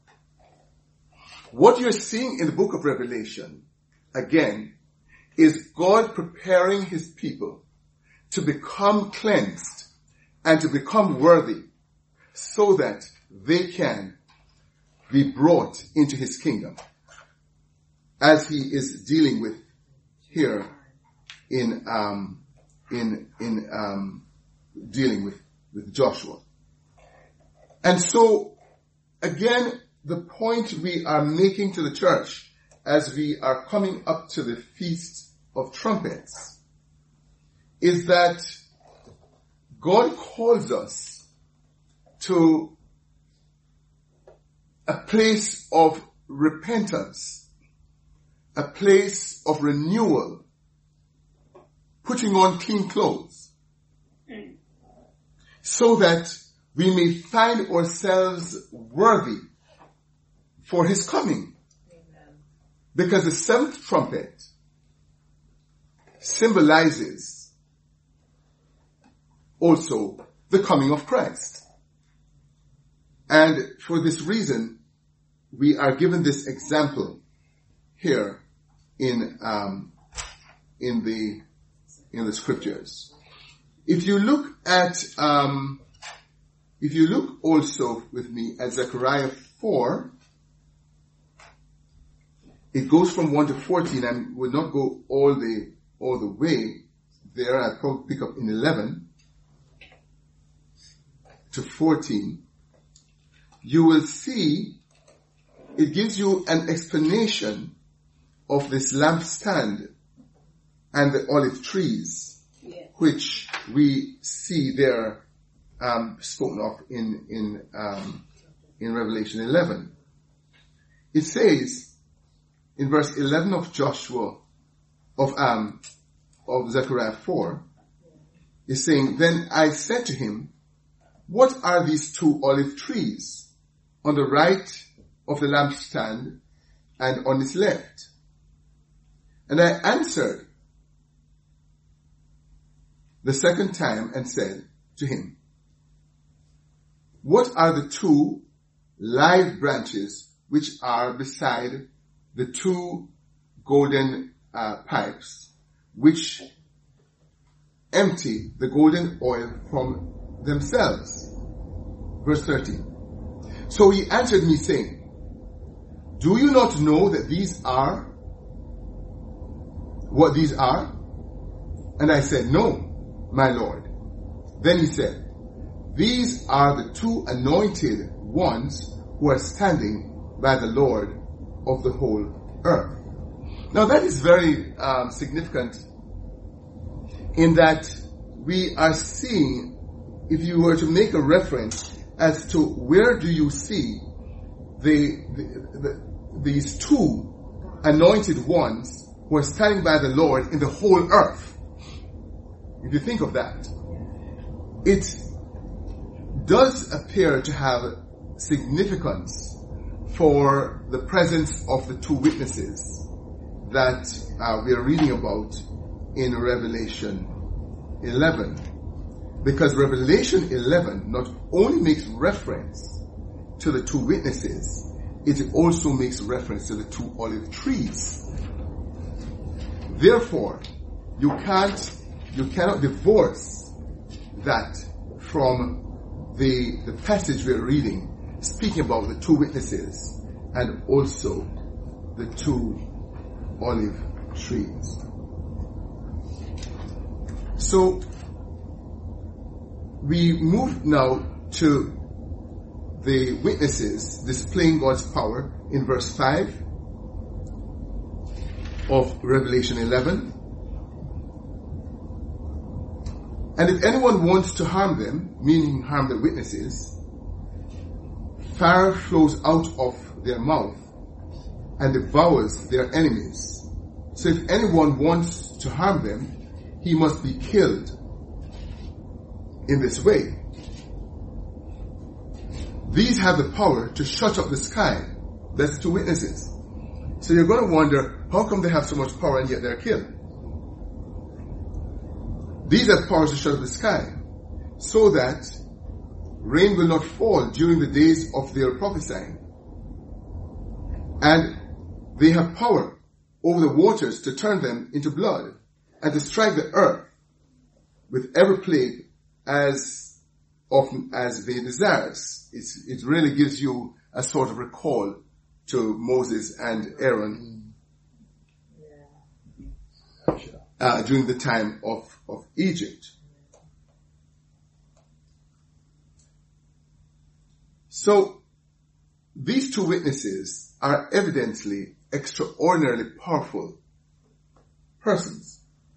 What you're seeing in the book of Revelation, again, is God preparing his people to become cleansed and to become worthy so that they can be brought into his kingdom, as he is dealing with here in dealing with Joshua. And so, again, the point we are making to the church as we are coming up to the Feast of Trumpets is that God calls us to a place of repentance, a place of renewal, putting on clean clothes, so that we may find ourselves worthy for his coming. Amen. Because the seventh trumpet symbolizes also the coming of Christ. And for this reason, we are given this example here in the scriptures. If you look also with me at Zechariah 4, it goes from 1 to 14, and will not go all the way there. I'll probably pick up in 11 to 14. You will see it gives you an explanation of this lampstand and the olive trees, which we see there spoken of in Revelation 11. It says in verse 11 of Zechariah 4, is saying, "Then I said to him, what are these two olive trees on the right of the lampstand and on its left? And I answered the second time and said to him, what are the two live branches which are beside the two golden pipes, which empty the golden oil from themselves?" Verse 13. So he answered me, saying, "Do you not know that these are what these are?" And I said, "No, my Lord." Then he said, "These are the two anointed ones who are standing by the Lord of the whole earth." Now that is very significant, in that we are seeing, if you were to make a reference as to where do you see these two anointed ones who are standing by the Lord in the whole earth. If you think of that, it does appear to have significance for the presence of the two witnesses that we are reading about in Revelation 11. Because Revelation 11 not only makes reference to the two witnesses, it also makes reference to the two olive trees. Therefore, you cannot divorce that from the passage we're reading, speaking about the two witnesses and also the two olive trees. So, we move now to the witnesses displaying God's power in verse 5 of Revelation 11. "And if anyone wants to harm them," meaning harm the witnesses, "fire flows out of their mouth and devours their enemies. So if anyone wants to harm them, he must be killed in this way. These have the power to shut up the sky." That's the two witnesses. So you're going to wonder, how come they have so much power and yet they're killed? These have power to shut up the sky, so that rain will not fall during the days of their prophesying. And they have power over the waters to turn them into blood, and to strike the earth with every plague as often as they desire. It really gives you a sort of recall to Moses and Aaron during the time of Egypt. So these two witnesses are evidently extraordinarily powerful persons.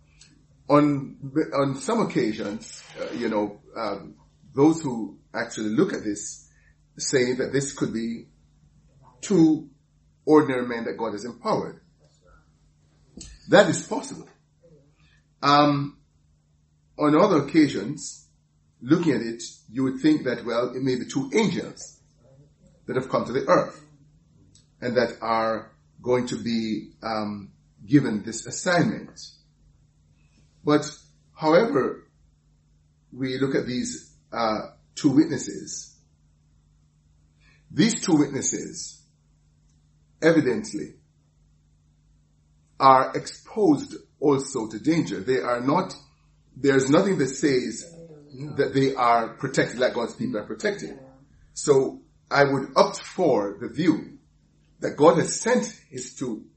On some occasions, those who actually look at this say that this could be two ordinary men that God has empowered. That is possible. On other occasions, looking at it, you would think that, well, it may be two angels that have come to the earth and that are going to be given this assignment. But however we look at these two witnesses evidently are exposed also to danger. There's nothing that says that they are protected like God's people are protected. So I would opt for the view that God has sent his two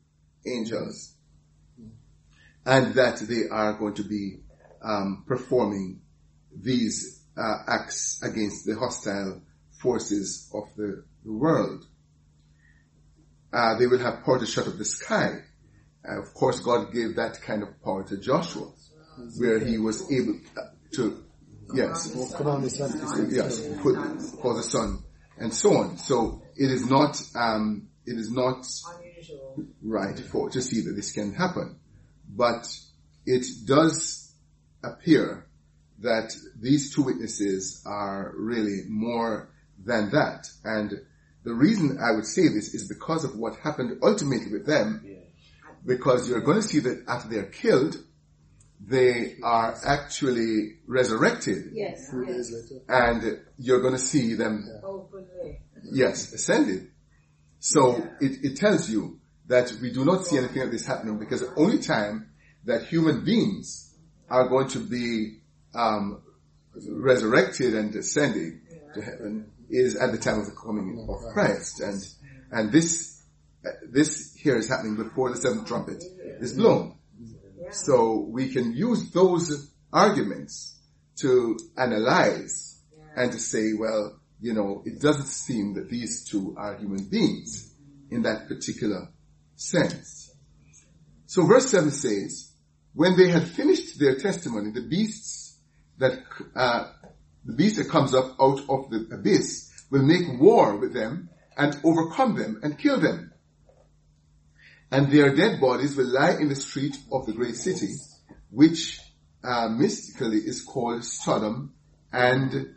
angels, and that they are going to be performing these acts against the hostile forces of the world. They will have power to shut up the sky. Of course, God gave that kind of power to Joshua, where he was able to, command the sun. for the sun, and so on. So it is not Unusual. right to see that this can happen, but it does appear that these two witnesses are really more than that. And the reason I would say this is because of what happened ultimately with them, because you're going to see that after they're killed, they are actually resurrected. Yes. 3 days later. And you're going to see them, Openly. ascended. So it tells you that we do not see anything like this happening, because the only time that human beings are going to be resurrected and ascending to heaven is at the time of the coming of Christ. And this here is happening before the seventh trumpet is blown. So we can use those arguments to analyze and to say, well, it doesn't seem that these two are human beings in that particular sense. So verse 7 says, when they had finished their testimony, the beast that comes up out of the abyss will make war with them and overcome them and kill them. And their dead bodies will lie in the street of the great city, which mystically is called Sodom and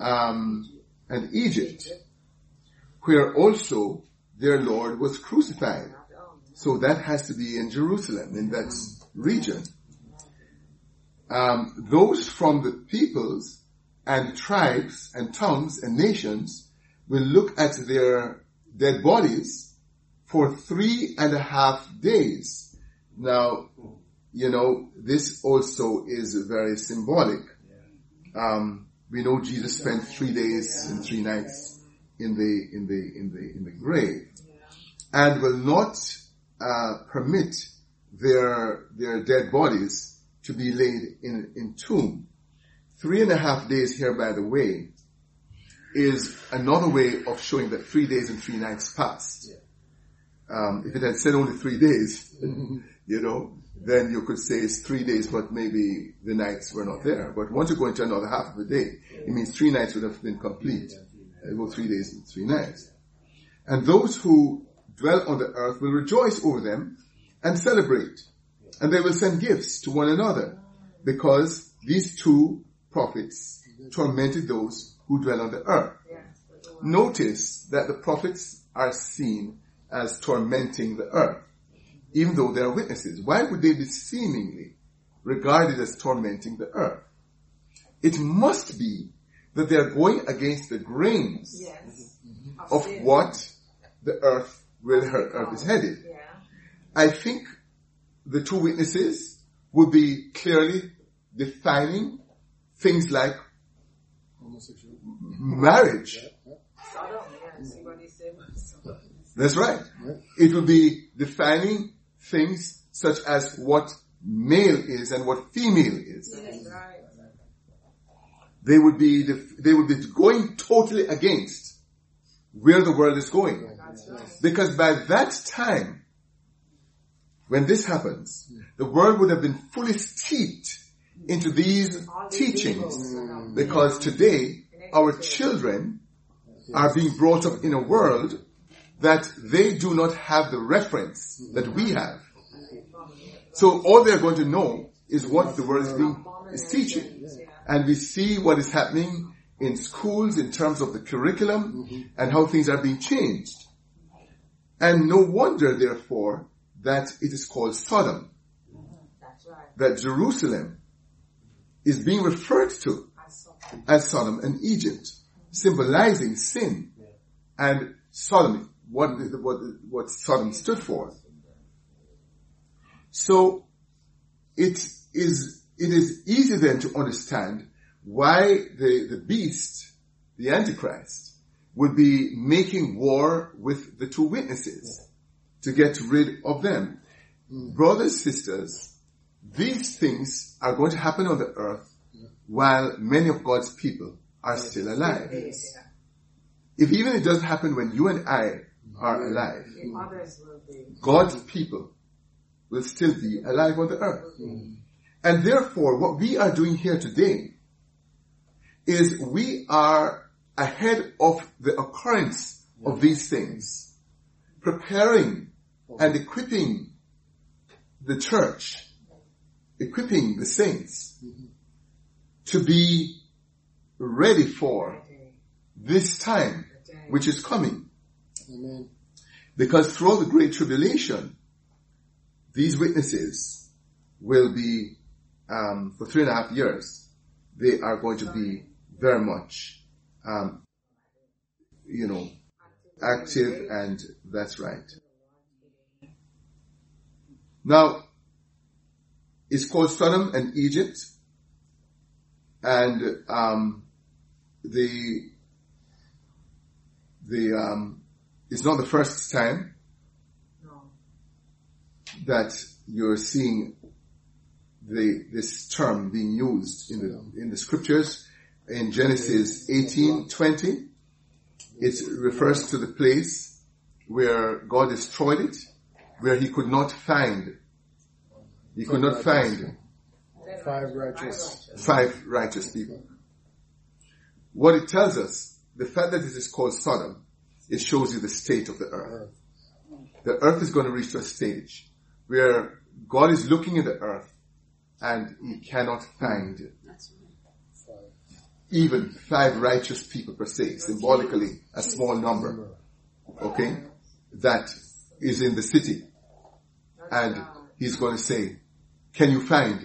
Egypt, where also their Lord was crucified. So that has to be in Jerusalem, in that region. Those from the peoples and tribes and tongues and nations will look at their dead bodies for 3.5 days. Now, this also is very symbolic. We know Jesus spent 3 days and 3 nights in the grave, and will not permit their dead bodies to be laid in tomb. 3.5 days here, by the way, is another way of showing that 3 days and 3 nights passed. If it had said only 3 days, then you could say it's 3 days, but maybe the nights were not there. But once you go into another half of the day, it means 3 nights would have been complete. About 3 days and 3 nights. And those who dwell on the earth will rejoice over them and celebrate. And they will send gifts to one another, because these two prophets tormented those who dwell on the earth. Notice that the prophets are seen as tormenting the earth, even though they are witnesses. Why would they be seemingly regarded as tormenting the earth? It must be that they are going against the grains of what the earth, where the earth is headed. I think the two witnesses would be clearly defining things like marriage. That's right. It would be defining things such as what male is and what female is. They would be going totally against where the world is going. Because by that time, when this happens, the world would have been fully steeped into these teachings. Because today, our children are being brought up in a world that they do not have the reference that we have. So all they're going to know is what the world is teaching. And we see what is happening in schools in terms of the curriculum and how things are being changed. And no wonder, therefore, that it is called Sodom. That Jerusalem is being referred to as Sodom and Egypt, symbolizing sin and Sodom, what Sodom stood for. So it is easy then to understand why the beast, the Antichrist, would be making war with the two witnesses to get rid of them. brothers, sisters, these things are going to happen on the earth while many of God's people are still alive. If even it doesn't happen when you and I are alive, God's people will still be alive on the earth. And therefore, what we are doing here today is we are ahead of the occurrence of these things, preparing and equipping the church, equipping the saints to be ready for this time which is coming. Amen. Because throughout the Great Tribulation, these witnesses will be, for 3.5 years, they are going to be very much, active, and that's right. Now, it's called Sodom and Egypt, and it's not the first time that you're seeing this term being used in the scriptures. In Genesis 18:20, it refers to the place where God destroyed it, where he could not find five righteous people. What it tells us, the fact that it is called Sodom, it shows you the state of the earth. The earth is going to reach to a stage where God is looking at the earth and he cannot find even 5 righteous people per se, symbolically a small number, okay, that is in the city. And he's going to say, can you find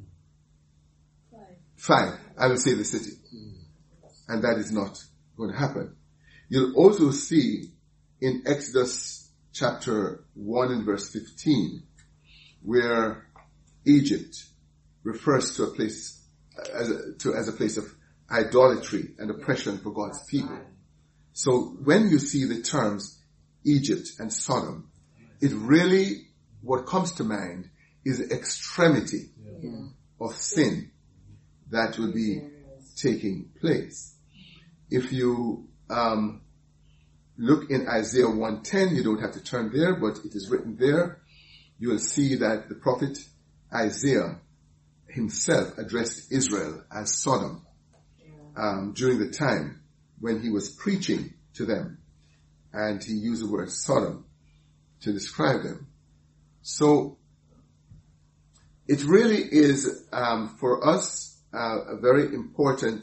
5? I will say the city. And that is not going to happen. You'll also see in Exodus chapter 1 and verse 15, where Egypt refers to a place as a place of idolatry and oppression for God's people. So when you see the terms Egypt and Sodom, it really, what comes to mind is the extremity of sin that will be taking place. If you look in Isaiah 1:10, you don't have to turn there, but it is written there. You will see that the prophet Isaiah himself addressed Israel as Sodom during the time when he was preaching to them, and he used the word Sodom to describe them. So it really is for us a very important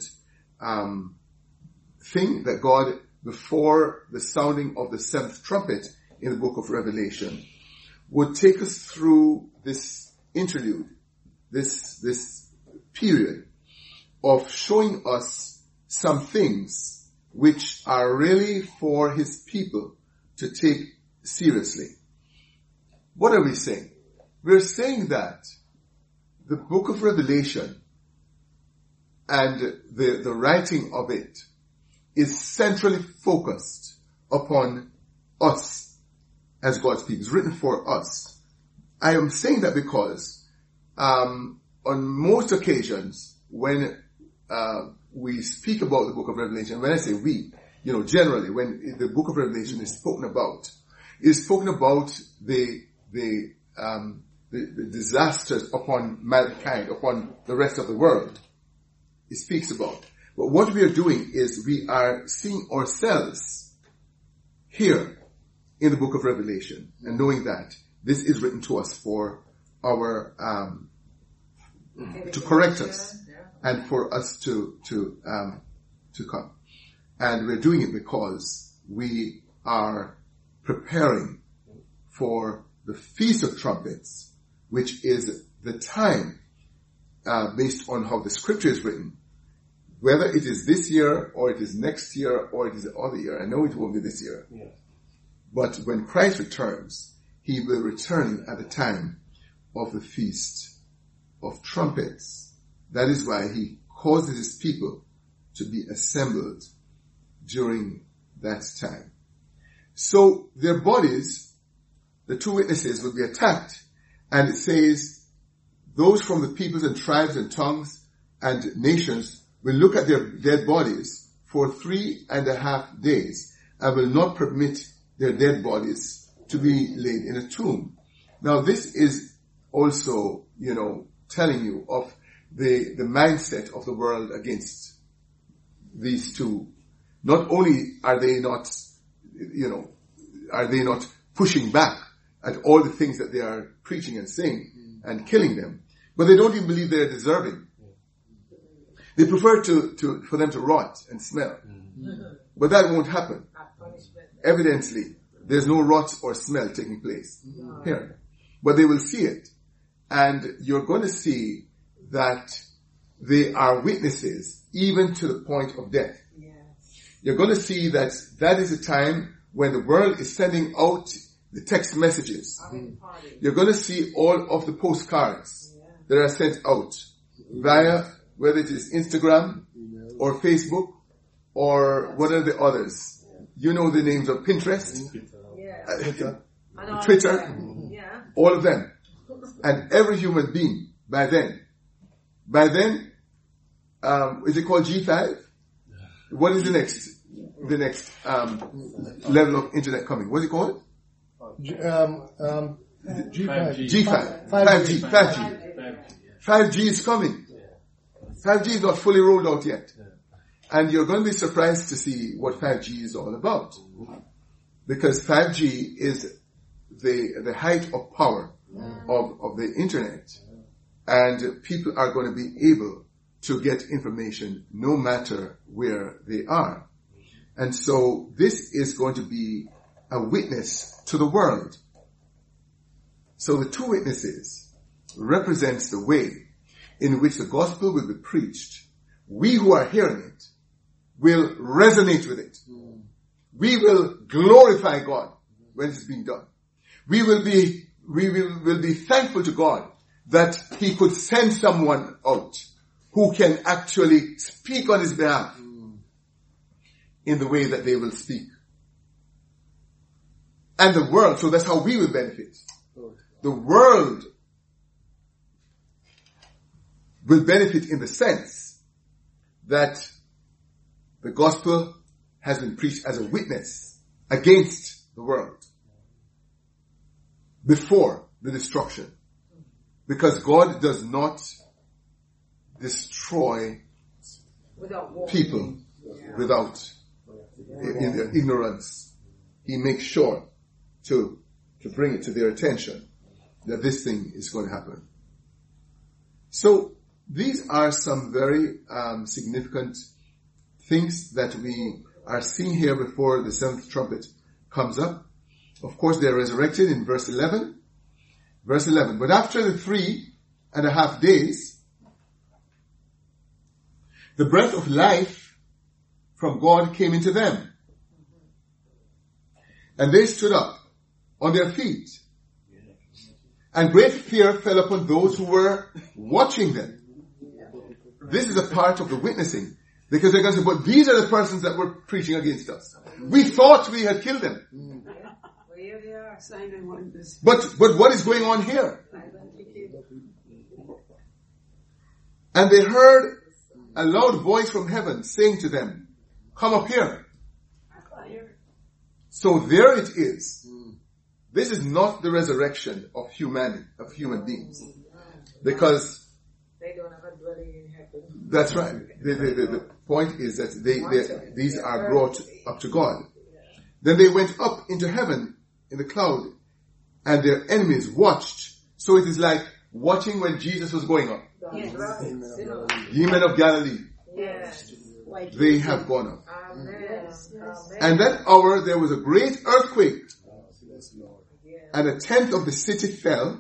thing that God, before the sounding of the 7th trumpet in the book of Revelation, would take us through this interlude, this period of showing us some things which are really for his people to take seriously. What are we saying? We're saying that the book of Revelation and the writing of it is centrally focused upon us as God's people. It's written for us. I am saying that because on most occasions when we speak about the book of Revelation, when I say we, generally when the book of Revelation is spoken about, it's spoken about the disasters upon mankind, upon the rest of the world. It speaks about. But what we are doing is we are seeing ourselves here in the book of Revelation and knowing that this is written to us for our, to correct us and for us to come. And we're doing it because we are preparing for the Feast of Trumpets, which is the time, based on how the scripture is written, whether it is this year or it is next year or it is the other year. I know it won't be this year. Yeah. But when Christ returns, he will return at the time of the Feast of Trumpets. That is why he causes his people to be assembled during that time. So their bodies, the 2 witnesses, will be attacked And it says, those from the peoples and tribes and tongues and nations will look at their dead bodies for 3.5 days and will not permit their dead bodies to be laid in a tomb. Now this is also, telling you of the mindset of the world against these two. Not only are they not pushing back at all the things that they are preaching and saying and killing them, but they don't even believe they're deserving. They prefer for them to rot and smell. But that won't happen. Evidently, there's no rot or smell taking place here. But they will see it. And you're going to see that they are witnesses even to the point of death. You're going to see that is a time when the world is sending out the text messages. You're going to see all of the postcards that are sent out via, whether it is Instagram or Facebook or what are the others. You know the names of Pinterest, Twitter, all of them. And every human being by then, is it called G5? What is the next level of internet coming? What's it called? G5. 5G is coming. 5G is not fully rolled out yet. And you're going to be surprised to see what 5G is all about. Because 5G is the height of power of the internet. And people are going to be able to get information no matter where they are. And so this is going to be a witness to the world. So the two witnesses represents the way in which the gospel will be preached. We who are hearing it will resonate with it. We will glorify God when it's being done. We will be thankful to God that He could send someone out who can actually speak on His behalf in the way that they will speak. And the world, so that's how we will benefit. The world will benefit in the sense that the gospel has been preached as a witness against the world before the destruction. Because God does not destroy people without ignorance. He makes sure to bring it to their attention that this thing is going to happen. So these are some very significant things that we are seeing here before the seventh trumpet comes up. Of course, they're resurrected in verse 11. Verse 11. But after the 3.5 days, the breath of life from God came into them. And they stood up on their feet. And great fear fell upon those who were watching them. This is a part of the witnessing. Because they're going to say, but these are the persons that were preaching against us. We thought we had killed them. But what is going on here? And they heard a loud voice from heaven saying to them, come up here. So there it is. This is not the resurrection of human beings. Because they don't have a dwelling in heaven. That's right. The point is that these are brought up to God. Then they went up into heaven in the cloud, and their enemies watched. So it is like watching when Jesus was going up. Yes. Ye men of Galilee, Yes. they have gone up. Amen. And that hour there was a great earthquake, and 1/10 of the city fell.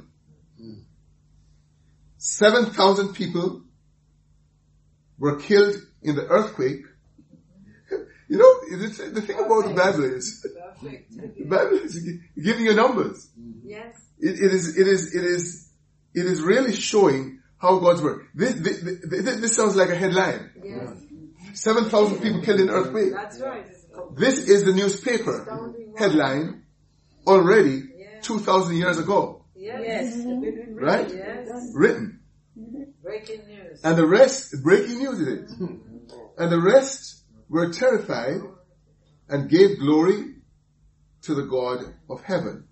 7,000 people were killed in the earthquake. You know, the thing about the Bible is giving you numbers. Yes. It is really showing how God's work. This sounds like a headline. Yes. 7,000 people killed in the earthquake. That's right. This is the newspaper headline already 2,000 years ago. Yes. Right? Yes. Written. Breaking news. And the rest, breaking news it is. And the rest were terrified and gave glory to the God of heaven.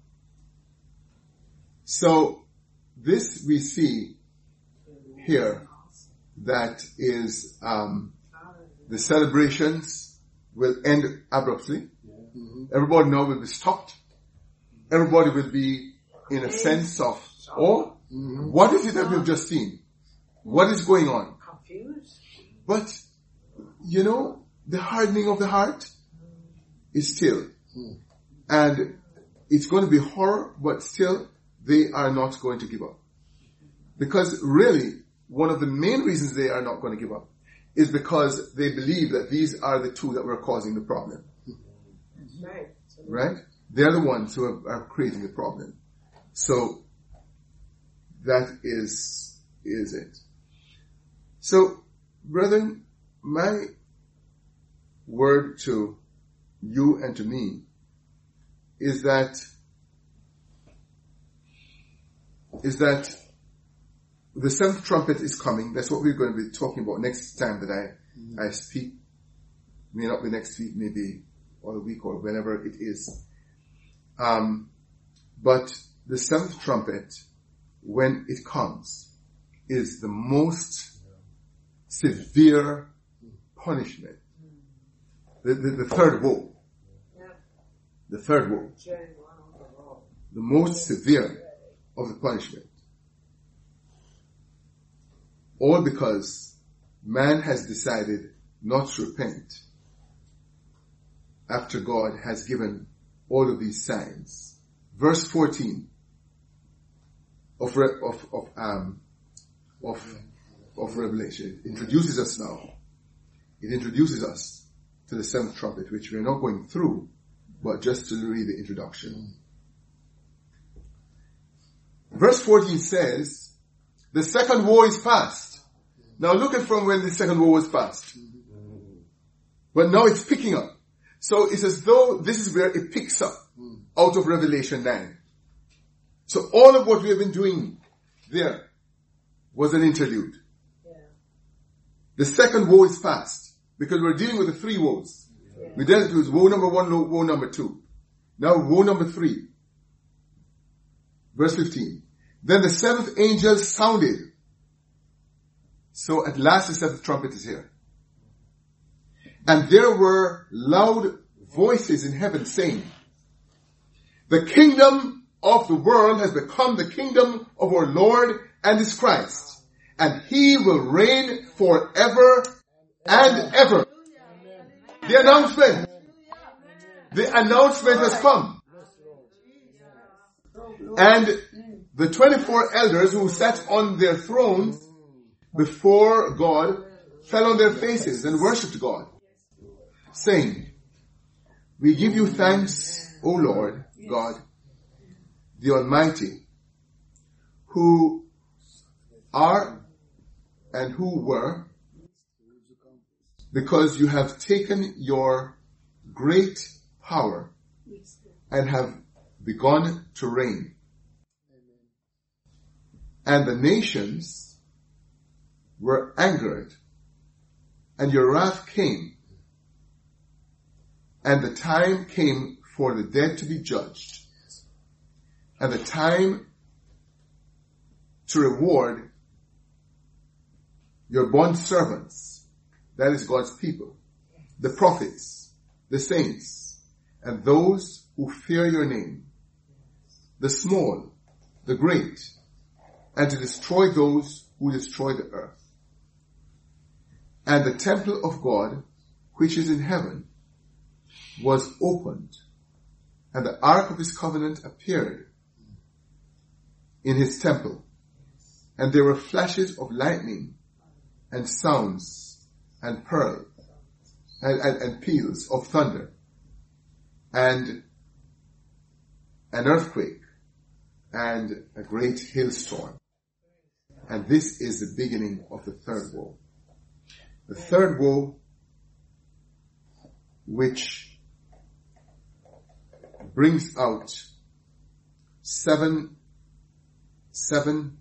So this we see here, that is the celebrations will end abruptly. Everybody now will be stopped. Everybody will be in a sense of awe. What is it that we've just seen? What is going on? Confused. But, the hardening of the heart is still. And it's going to be horror, but still they are not going to give up. Because really, one of the main reasons they are not going to give up is because they believe that these are the two that were causing the problem. Right. Right? They're the ones who are creating the problem. So, that is it. So, brethren, my word to you and to me is that the seventh trumpet is coming. That's what we're going to be talking about next time that I speak. May not be next week, maybe or a week or whenever it is. But the seventh trumpet, when it comes, is the most severe punishment. The third woe. The third woe. The most severe of the punishment. All because man has decided not to repent after God has given all of these signs. Verse 14 of Revelation introduces us now. It introduces us to the seventh trumpet, which we are not going through, but just to read the introduction. Verse 14 says, the second woe is past. Now look at from when the second woe was past. But now it's picking up. So it's as though this is where it picks up out of Revelation 9. So all of what we have been doing there was an interlude. Yeah. The second woe is past because we're dealing with the three woes. Yeah. We dealt with woe number 1, woe number 2. Now woe number 3. Verse 15. Then the seventh angel sounded. So at last the seventh trumpet is here. And there were loud voices in heaven saying, the kingdom of the world has become the kingdom of our Lord and his Christ, and he will reign forever and ever. The announcement has come. And the 24 elders who sat on their thrones before God fell on their faces and worshipped God, saying, we give you thanks, O Lord God, the Almighty, who are and who were, because you have taken your great power and have begun to reign. And the nations were angered, and your wrath came, and the time came for the dead to be judged, and the time to reward your bond servants, that is God's people, the prophets, the saints, and those who fear your name, the small, the great, and to destroy those who destroy the earth. And the temple of God, which is in heaven, was opened, and the ark of his covenant appeared in his temple. And there were flashes of lightning, and sounds, and pearl, and peals of thunder, and an earthquake, and a great hailstorm. And this is the beginning of the third woe. The third woe, which brings out 7 7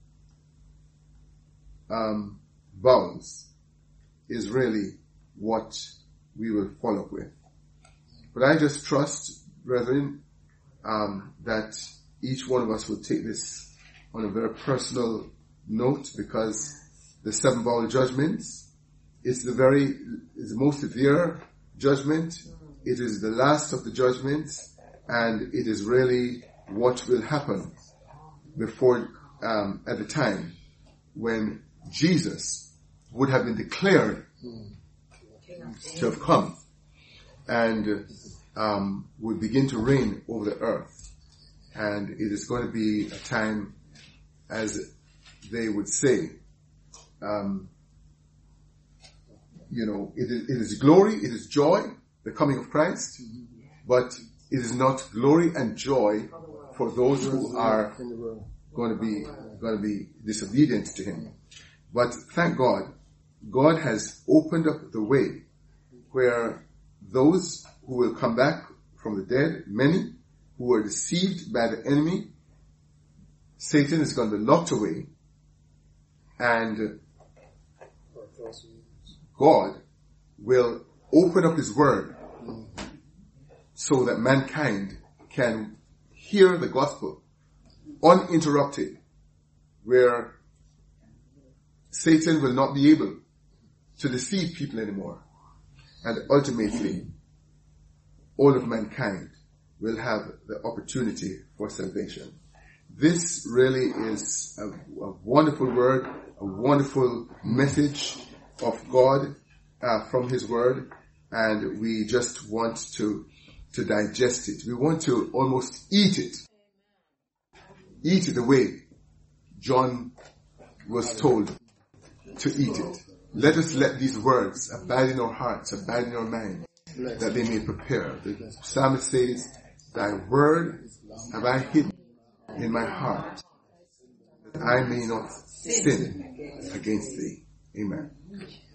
vowels is really what we will follow up with. But I just trust, brethren, that each one of us will take this on a very personal note, because the 7 vowel judgments is the most severe judgment. It is the last of the judgments, and it is really what will happen before, at the time when Jesus would have been declared to have come and would begin to reign over the earth. And it is going to be a time, as they would say, it is glory, it is joy, the coming of Christ, but it is not glory and joy for those who are going to be disobedient to Him. But thank God, God has opened up the way where those who will come back from the dead, many who were deceived by the enemy, Satan is going to be locked away, and God will open up His word so that mankind can hear the gospel uninterrupted, where Satan will not be able to deceive people anymore. And ultimately, all of mankind will have the opportunity for salvation. This really is a wonderful word, a wonderful message of God from His word, and we just want to digest it. We want to almost eat it. Eat it the way John was told to eat it. Let us let these words abide in our hearts, abide in our minds, that they may prepare. The psalmist says, Thy word have I hidden in my heart, that I may not sin against Thee. Amen.